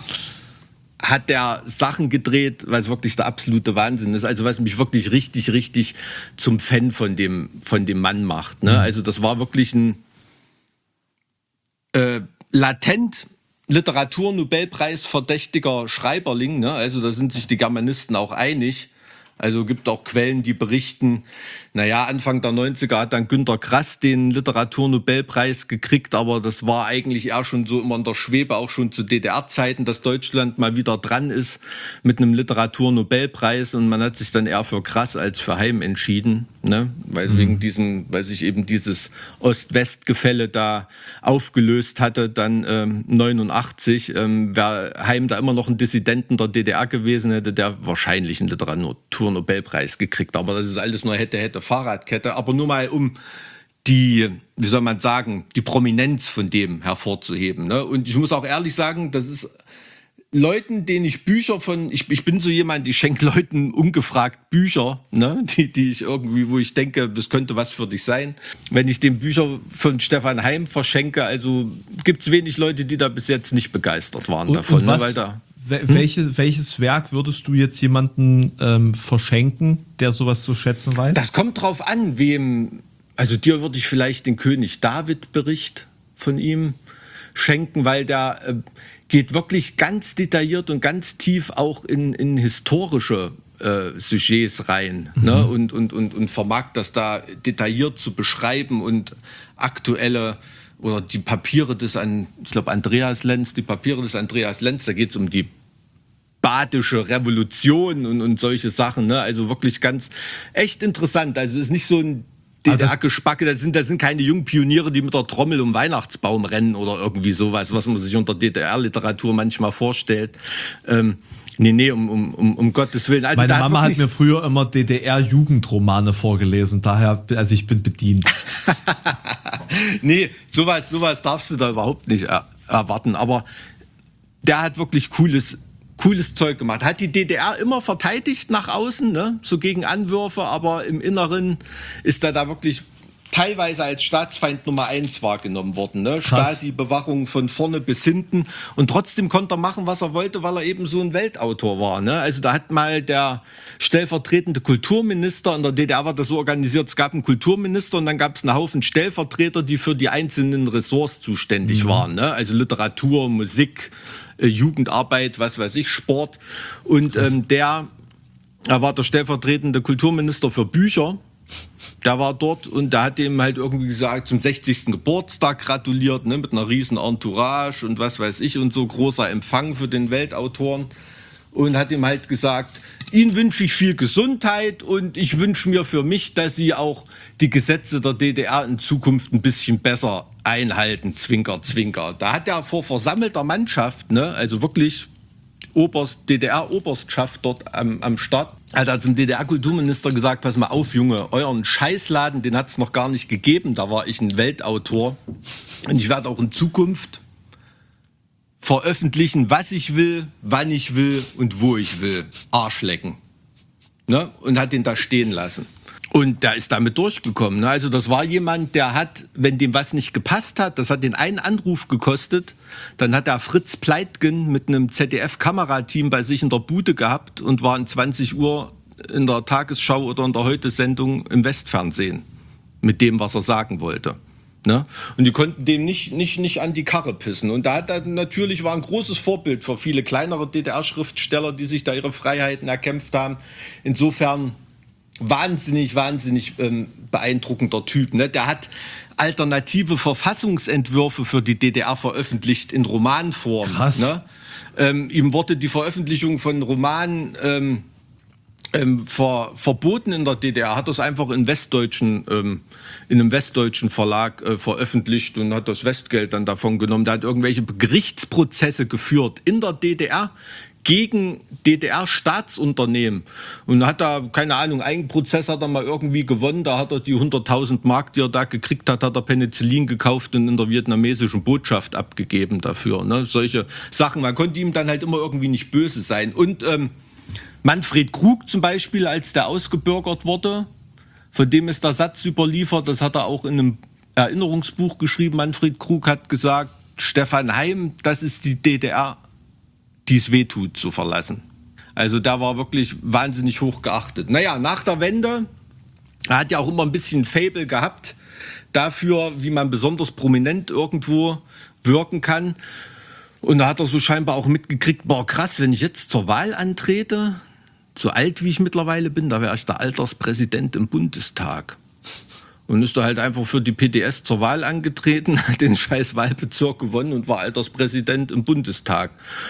hat der Sachen gedreht, was wirklich der absolute Wahnsinn ist. Also was mich wirklich richtig, richtig zum Fan von dem, von dem Mann macht. Ne? Also das war wirklich ein äh, latent Literatur-Nobelpreis verdächtiger Schreiberling. Ne? Also da sind sich die Germanisten auch einig. Also gibt auch Quellen, die berichten, naja, Anfang der neunziger hat dann Günter Grass den Literaturnobelpreis gekriegt, aber das war eigentlich eher schon so immer in der Schwebe, auch schon zu D D R-Zeiten, dass Deutschland mal wieder dran ist mit einem Literaturnobelpreis und man hat sich dann eher für Grass als für Heym entschieden, ne? Weil mhm. wegen diesen, weil sich eben dieses Ost-West-Gefälle da aufgelöst hatte, dann ähm, neunundachtzig, ähm, wäre Heym da immer noch ein Dissident in der D D R gewesen, hätte der wahrscheinlich einen Literaturnobelpreis gekriegt, aber das ist alles nur hätte, hätte Fahrradkette, aber nur mal um die, wie soll man sagen, die Prominenz von dem hervorzuheben. Ne? Und ich muss auch ehrlich sagen, das ist Leuten, denen ich Bücher von, ich, ich bin so jemand, ich schenke Leuten ungefragt Bücher, ne? die, die ich irgendwie, wo ich denke, das könnte was für dich sein. Wenn ich den Bücher von Stefan Heym verschenke, also gibt es wenig Leute, die da bis jetzt nicht begeistert waren und, davon. Und was, ne? Weil da, hm? welche, welches Werk würdest du jetzt jemandem ähm, verschenken, der sowas zu schätzen weiß? Das kommt drauf an, wem, also dir würde ich vielleicht den König David-Bericht von ihm schenken, weil der äh, geht wirklich ganz detailliert und ganz tief auch in, in historische äh, Sujets rein, mhm. ne? und, und, und, und vermag das da detailliert zu beschreiben und aktuelle oder die Papiere des, an, ich glaube, Andreas Lenz, die Papiere des Andreas Lenz, da geht es um die badische Revolution und, und solche Sachen, ne? Also wirklich ganz, echt interessant. Also es ist nicht so ein D D R-Gespacke, das sind, das sind keine jungen Pioniere, die mit der Trommel um Weihnachtsbaum rennen oder irgendwie sowas, was man sich unter D D R-Literatur manchmal vorstellt. Ähm, nee, nee, um, um, um, um Gottes Willen. Also Meine da Mama hat, hat mir früher immer D D R-Jugendromane vorgelesen, daher, also ich bin bedient. Nee, sowas, sowas darfst du da überhaupt nicht er, erwarten, aber der hat wirklich cooles cooles Zeug gemacht. Hat die D D R immer verteidigt nach außen, ne? So gegen Anwürfe, aber im Inneren ist er da wirklich teilweise als Staatsfeind Nummer eins wahrgenommen worden. Ne? Stasi-Bewachung von vorne bis hinten. Und trotzdem konnte er machen, was er wollte, weil er eben so ein Weltautor war. Ne? Also da hat mal der stellvertretende Kulturminister, in der D D R war das so organisiert, es gab einen Kulturminister und dann gab es einen Haufen Stellvertreter, die für die einzelnen Ressorts zuständig mhm. waren. Ne? Also Literatur, Musik, äh, Jugendarbeit, was weiß ich, Sport. Und ähm, der, er war der stellvertretende Kulturminister für Bücher. Der war dort und der hat ihm halt irgendwie gesagt, zum sechzigsten Geburtstag gratuliert, ne, mit einer riesen Entourage und was weiß ich und so, großer Empfang für den Weltautoren. Und hat ihm halt gesagt, Ihnen wünsche ich viel Gesundheit und ich wünsche mir für mich, dass Sie auch die Gesetze der D D R in Zukunft ein bisschen besser einhalten, Zwinker, Zwinker. Da hat er vor versammelter Mannschaft, ne, also wirklich Oberst, D D R-Oberstschaft dort am, am Start, hat er zum D D R-Kulturminister gesagt, pass mal auf, Junge, euren Scheißladen, den hat es noch gar nicht gegeben, da war ich ein Weltautor und ich werde auch in Zukunft veröffentlichen, was ich will, wann ich will und wo ich will. Arschlecken. Ne? Und hat den da stehen lassen. Und der ist damit durchgekommen. Ne? Also das war jemand, der hat, wenn dem was nicht gepasst hat, das hat den einen Anruf gekostet, dann hat der Fritz Pleitgen mit einem Z D F-Kamerateam bei sich in der Bude gehabt und war um zwanzig Uhr in der Tagesschau oder in der Heute-Sendung im Westfernsehen mit dem, was er sagen wollte. Ne? Und die konnten dem nicht, nicht, nicht an die Karre pissen. Und da hat er natürlich war ein großes Vorbild für viele kleinere D D R-Schriftsteller, die sich da ihre Freiheiten erkämpft haben. Insofern wahnsinnig, wahnsinnig ähm, beeindruckender Typ. Ne? Der hat alternative Verfassungsentwürfe für die D D R veröffentlicht in Romanform. Krass. Ne? Ähm, ihm wurde die Veröffentlichung von Romanen ähm, ähm, ver, verboten in der D D R. Hat das einfach in westdeutschen, ähm, in einem westdeutschen Verlag äh, veröffentlicht und hat das Westgeld dann davon genommen. Der hat irgendwelche Gerichtsprozesse geführt in der D D R gegen D D R-Staatsunternehmen und hat da, keine Ahnung, einen Prozess hat er mal irgendwie gewonnen, da hat er die hunderttausend Mark, die er da gekriegt hat, hat er Penicillin gekauft und in der vietnamesischen Botschaft abgegeben dafür. Ne? Solche Sachen, man konnte ihm dann halt immer irgendwie nicht böse sein. Und ähm, Manfred Krug zum Beispiel, als der ausgebürgert wurde, von dem ist der Satz überliefert, das hat er auch in einem Erinnerungsbuch geschrieben, Manfred Krug hat gesagt, Stefan Heym, das ist die D D R, die es wehtut zu verlassen. Also der war wirklich wahnsinnig hoch geachtet. Naja, nach der Wende, er hat ja auch immer ein bisschen Faible gehabt dafür, wie man besonders prominent irgendwo wirken kann. Und da hat er so scheinbar auch mitgekriegt, boah krass, wenn ich jetzt zur Wahl antrete, so alt wie ich mittlerweile bin, da wäre ich der Alterspräsident im Bundestag. Und ist da halt einfach für die P D S zur Wahl angetreten, hat den scheiß Wahlbezirk gewonnen und war Alterspräsident im Bundestag.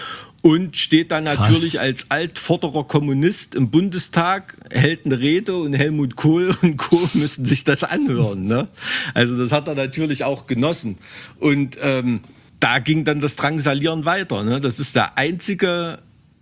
Und steht dann natürlich Krass. als altvorderer Kommunist im Bundestag, hält eine Rede und Helmut Kohl und Co. müssen sich das anhören. Ne? Also das hat er natürlich auch genossen. Und ähm, da ging dann das Drangsalieren weiter. Ne? Das ist der einzige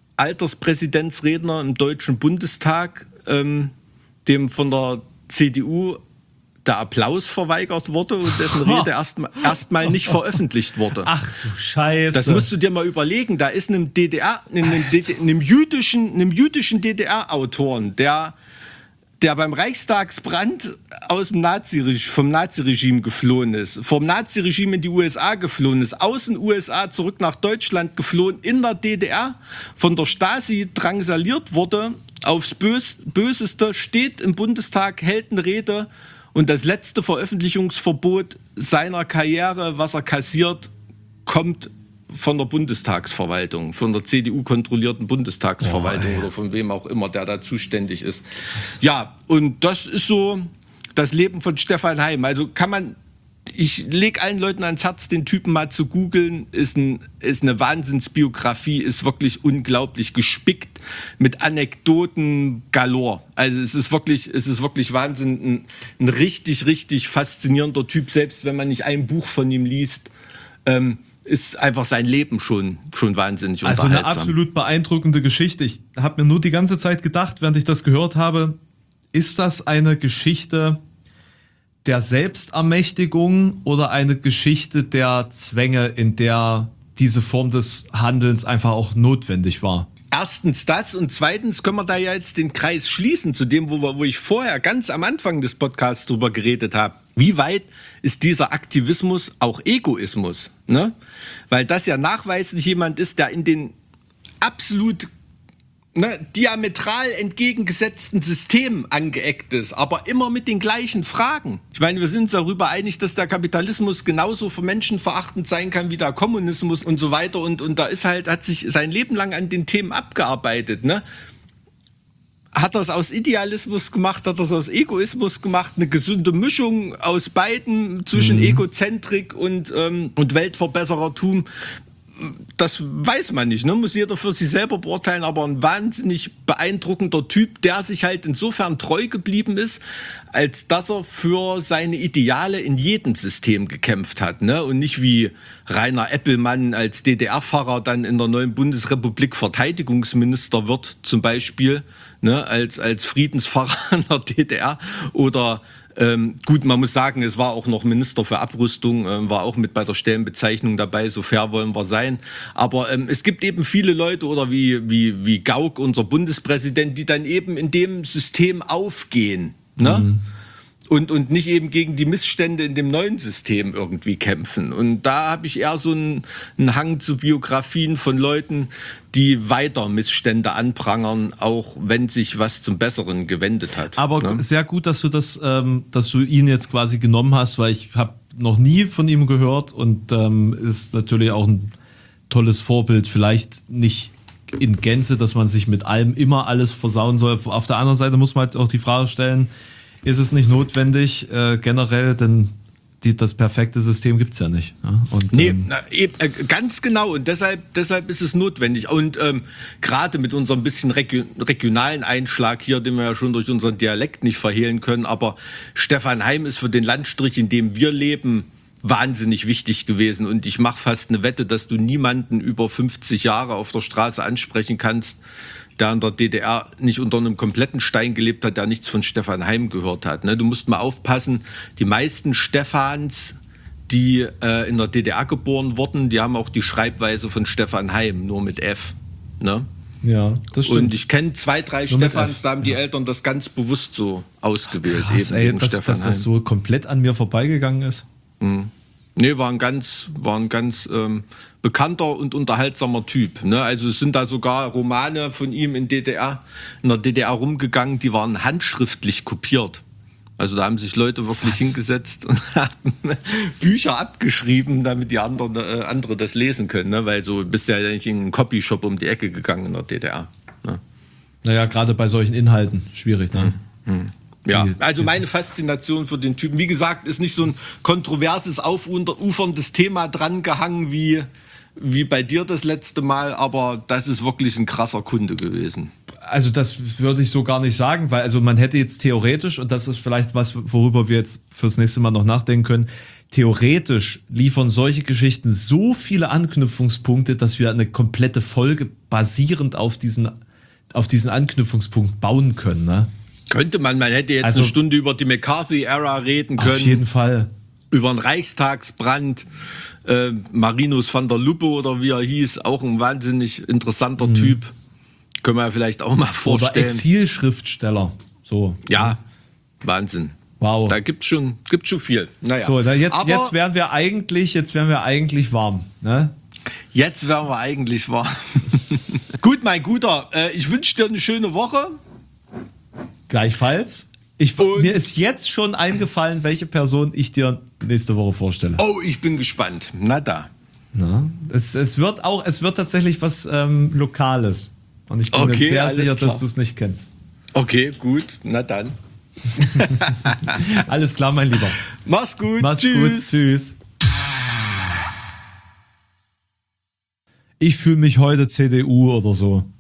Alterspräsidentsredner im Deutschen Bundestag, ähm, dem von der C D U der Applaus verweigert wurde und dessen Rede erstmal erst mal nicht veröffentlicht wurde. Ach du Scheiße. Das musst du dir mal überlegen. Da ist einem D D R, einem, D D, einem jüdischen, einem jüdischen D D R-Autoren, der, der beim Reichstagsbrand aus dem Nazi, vom Naziregime geflohen ist, vom Naziregime in die U S A geflohen ist, aus den U S A zurück nach Deutschland geflohen, in der D D R von der Stasi drangsaliert wurde, aufs Bös, Böseste, steht im Bundestag, hält eine Rede. Und das letzte Veröffentlichungsverbot seiner Karriere, was er kassiert, kommt von der Bundestagsverwaltung, von der C D U-kontrollierten Bundestagsverwaltung oh, oder von wem auch immer, der da zuständig ist. Ja, und das ist so das Leben von Stefan Heym. Also kann man, ich lege allen Leuten ans Herz, den Typen mal zu googeln, ist, ein, ist eine Wahnsinnsbiografie, ist wirklich unglaublich gespickt mit Anekdoten galore. Also es ist wirklich, es ist wirklich Wahnsinn, ein, ein richtig, richtig faszinierender Typ, selbst wenn man nicht ein Buch von ihm liest. Ähm, ist einfach sein Leben schon, schon wahnsinnig also unterhaltsam. Also eine absolut beeindruckende Geschichte. Ich habe mir nur die ganze Zeit gedacht, während ich das gehört habe, ist das eine Geschichte der Selbstermächtigung oder eine Geschichte der Zwänge, in der diese Form des Handelns einfach auch notwendig war? Erstens das und zweitens können wir da ja jetzt den Kreis schließen zu dem, wo, wir, wo ich vorher ganz am Anfang des Podcasts drüber geredet habe. Wie weit ist dieser Aktivismus auch Egoismus? Ne? Weil das ja nachweislich jemand ist, der in den absolut ne, diametral entgegengesetzten Systemen angeeckt ist, aber immer mit den gleichen Fragen. Ich meine, wir sind uns darüber einig, dass der Kapitalismus genauso für Menschen verachtend sein kann wie der Kommunismus und so weiter. Und, und da ist halt, hat sich sein Leben lang an den Themen abgearbeitet, ne? Hat er es aus Idealismus gemacht, hat er es aus Egoismus gemacht, eine gesunde Mischung aus beiden zwischen mhm. Egozentrik und, ähm, und Weltverbesserertum. Das weiß man nicht, ne? Muss jeder für sich selber beurteilen, aber ein wahnsinnig beeindruckender Typ, der sich halt insofern treu geblieben ist, als dass er für seine Ideale in jedem System gekämpft hat, ne? Und nicht wie Rainer Eppelmann als D D R-Pfarrer dann in der neuen Bundesrepublik Verteidigungsminister wird, zum Beispiel, ne? als, als Friedenspfarrer in der D D R oder Ähm, gut, man muss sagen, es war auch noch Minister für Abrüstung, ähm, war auch mit bei der Stellenbezeichnung dabei, so fair wollen wir sein. Aber ähm, es gibt eben viele Leute oder wie, wie, wie Gauck, unser Bundespräsident, die dann eben in dem System aufgehen, ne? Mhm. Und, und nicht eben gegen die Missstände in dem neuen System irgendwie kämpfen. Und da habe ich eher so einen, einen Hang zu Biografien von Leuten, die weiter Missstände anprangern, auch wenn sich was zum Besseren gewendet hat. Aber ne? Sehr gut, dass du das, ähm, dass du ihn jetzt quasi genommen hast, weil ich habe noch nie von ihm gehört und ähm, ist natürlich auch ein tolles Vorbild. Vielleicht nicht in Gänze, dass man sich mit allem immer alles versauen soll. Auf der anderen Seite muss man halt auch die Frage stellen, ist es nicht notwendig, äh, generell, denn die, das perfekte System gibt es ja nicht. Ja? Und, nee, ähm, na, eben, äh, ganz genau. Und deshalb, deshalb ist es notwendig. Und ähm, gerade mit unserem bisschen regio- regionalen Einschlag hier, den wir ja schon durch unseren Dialekt nicht verhehlen können, aber Stefan Heym ist für den Landstrich, in dem wir leben, wahnsinnig wichtig gewesen. Und ich mache fast eine Wette, dass du niemanden über fünfzig Jahre auf der Straße ansprechen kannst, der in der D D R nicht unter einem kompletten Stein gelebt hat, der nichts von Stefan Heym gehört hat. Ne? Du musst mal aufpassen, die meisten Stefans, die äh, in der D D R geboren wurden, die haben auch die Schreibweise von Stefan Heym, nur mit F. Ne? Ja, das stimmt. Und ich kenne zwei, drei nur Stefans, da haben die ja. Eltern das ganz bewusst so ausgewählt. Krass, eben ey, gegen dass, Stefan dass das so komplett an mir vorbeigegangen ist. Mhm. Nee, war ein ganz, war ein ganz ähm, bekannter und unterhaltsamer Typ. Ne? Also es sind da sogar Romane von ihm in D D R, in der D D R rumgegangen, die waren handschriftlich kopiert. Also da haben sich Leute wirklich Was? hingesetzt und haben Bücher abgeschrieben, damit die anderen, äh, andere das lesen können. Ne? Weil so bist du ja nicht in einen Copyshop um die Ecke gegangen in der D D R. Ne? Naja, gerade bei solchen Inhalten schwierig. Ne? Hm, hm. Ja, also meine Faszination für den Typen, wie gesagt, ist nicht so ein kontroverses, aufuferndes Thema drangehangen wie, wie bei dir das letzte Mal, aber das ist wirklich ein krasser Kunde gewesen. Also das würde ich so gar nicht sagen, weil also man hätte jetzt theoretisch, und das ist vielleicht was, worüber wir jetzt fürs nächste Mal noch nachdenken können, theoretisch liefern solche Geschichten so viele Anknüpfungspunkte, dass wir eine komplette Folge basierend auf diesen, auf diesen Anknüpfungspunkt bauen können, ne? Könnte man, man hätte jetzt also, eine Stunde über die McCarthy-Ära reden können. Auf jeden Fall. Über den Reichstagsbrand. Äh, Marinus van der Luppe oder wie er hieß, auch ein wahnsinnig interessanter mhm. Typ. Können wir ja vielleicht auch mal vorstellen. Oder Exilschriftsteller. So. Ja, Wahnsinn. Wow. Da gibt es schon, gibt's schon viel. Naja. So, da jetzt, Aber jetzt wären wir eigentlich, jetzt wären wir eigentlich warm. Ne? Jetzt wären wir eigentlich warm. Gut, mein Guter, äh, ich wünsche dir eine schöne Woche. Gleichfalls. Ich, mir ist jetzt schon eingefallen, welche Person ich dir nächste Woche vorstelle. Oh, ich bin gespannt. Na da. Na, es, es wird auch, es wird tatsächlich was ähm, Lokales. Und ich bin Okay, mir sehr alles sicher, klar. dass du es nicht kennst. Okay, gut, na dann. Alles klar, mein Lieber. Mach's gut, Mach's tschüss. gut, tschüss. Ich fühle mich heute C D U oder so.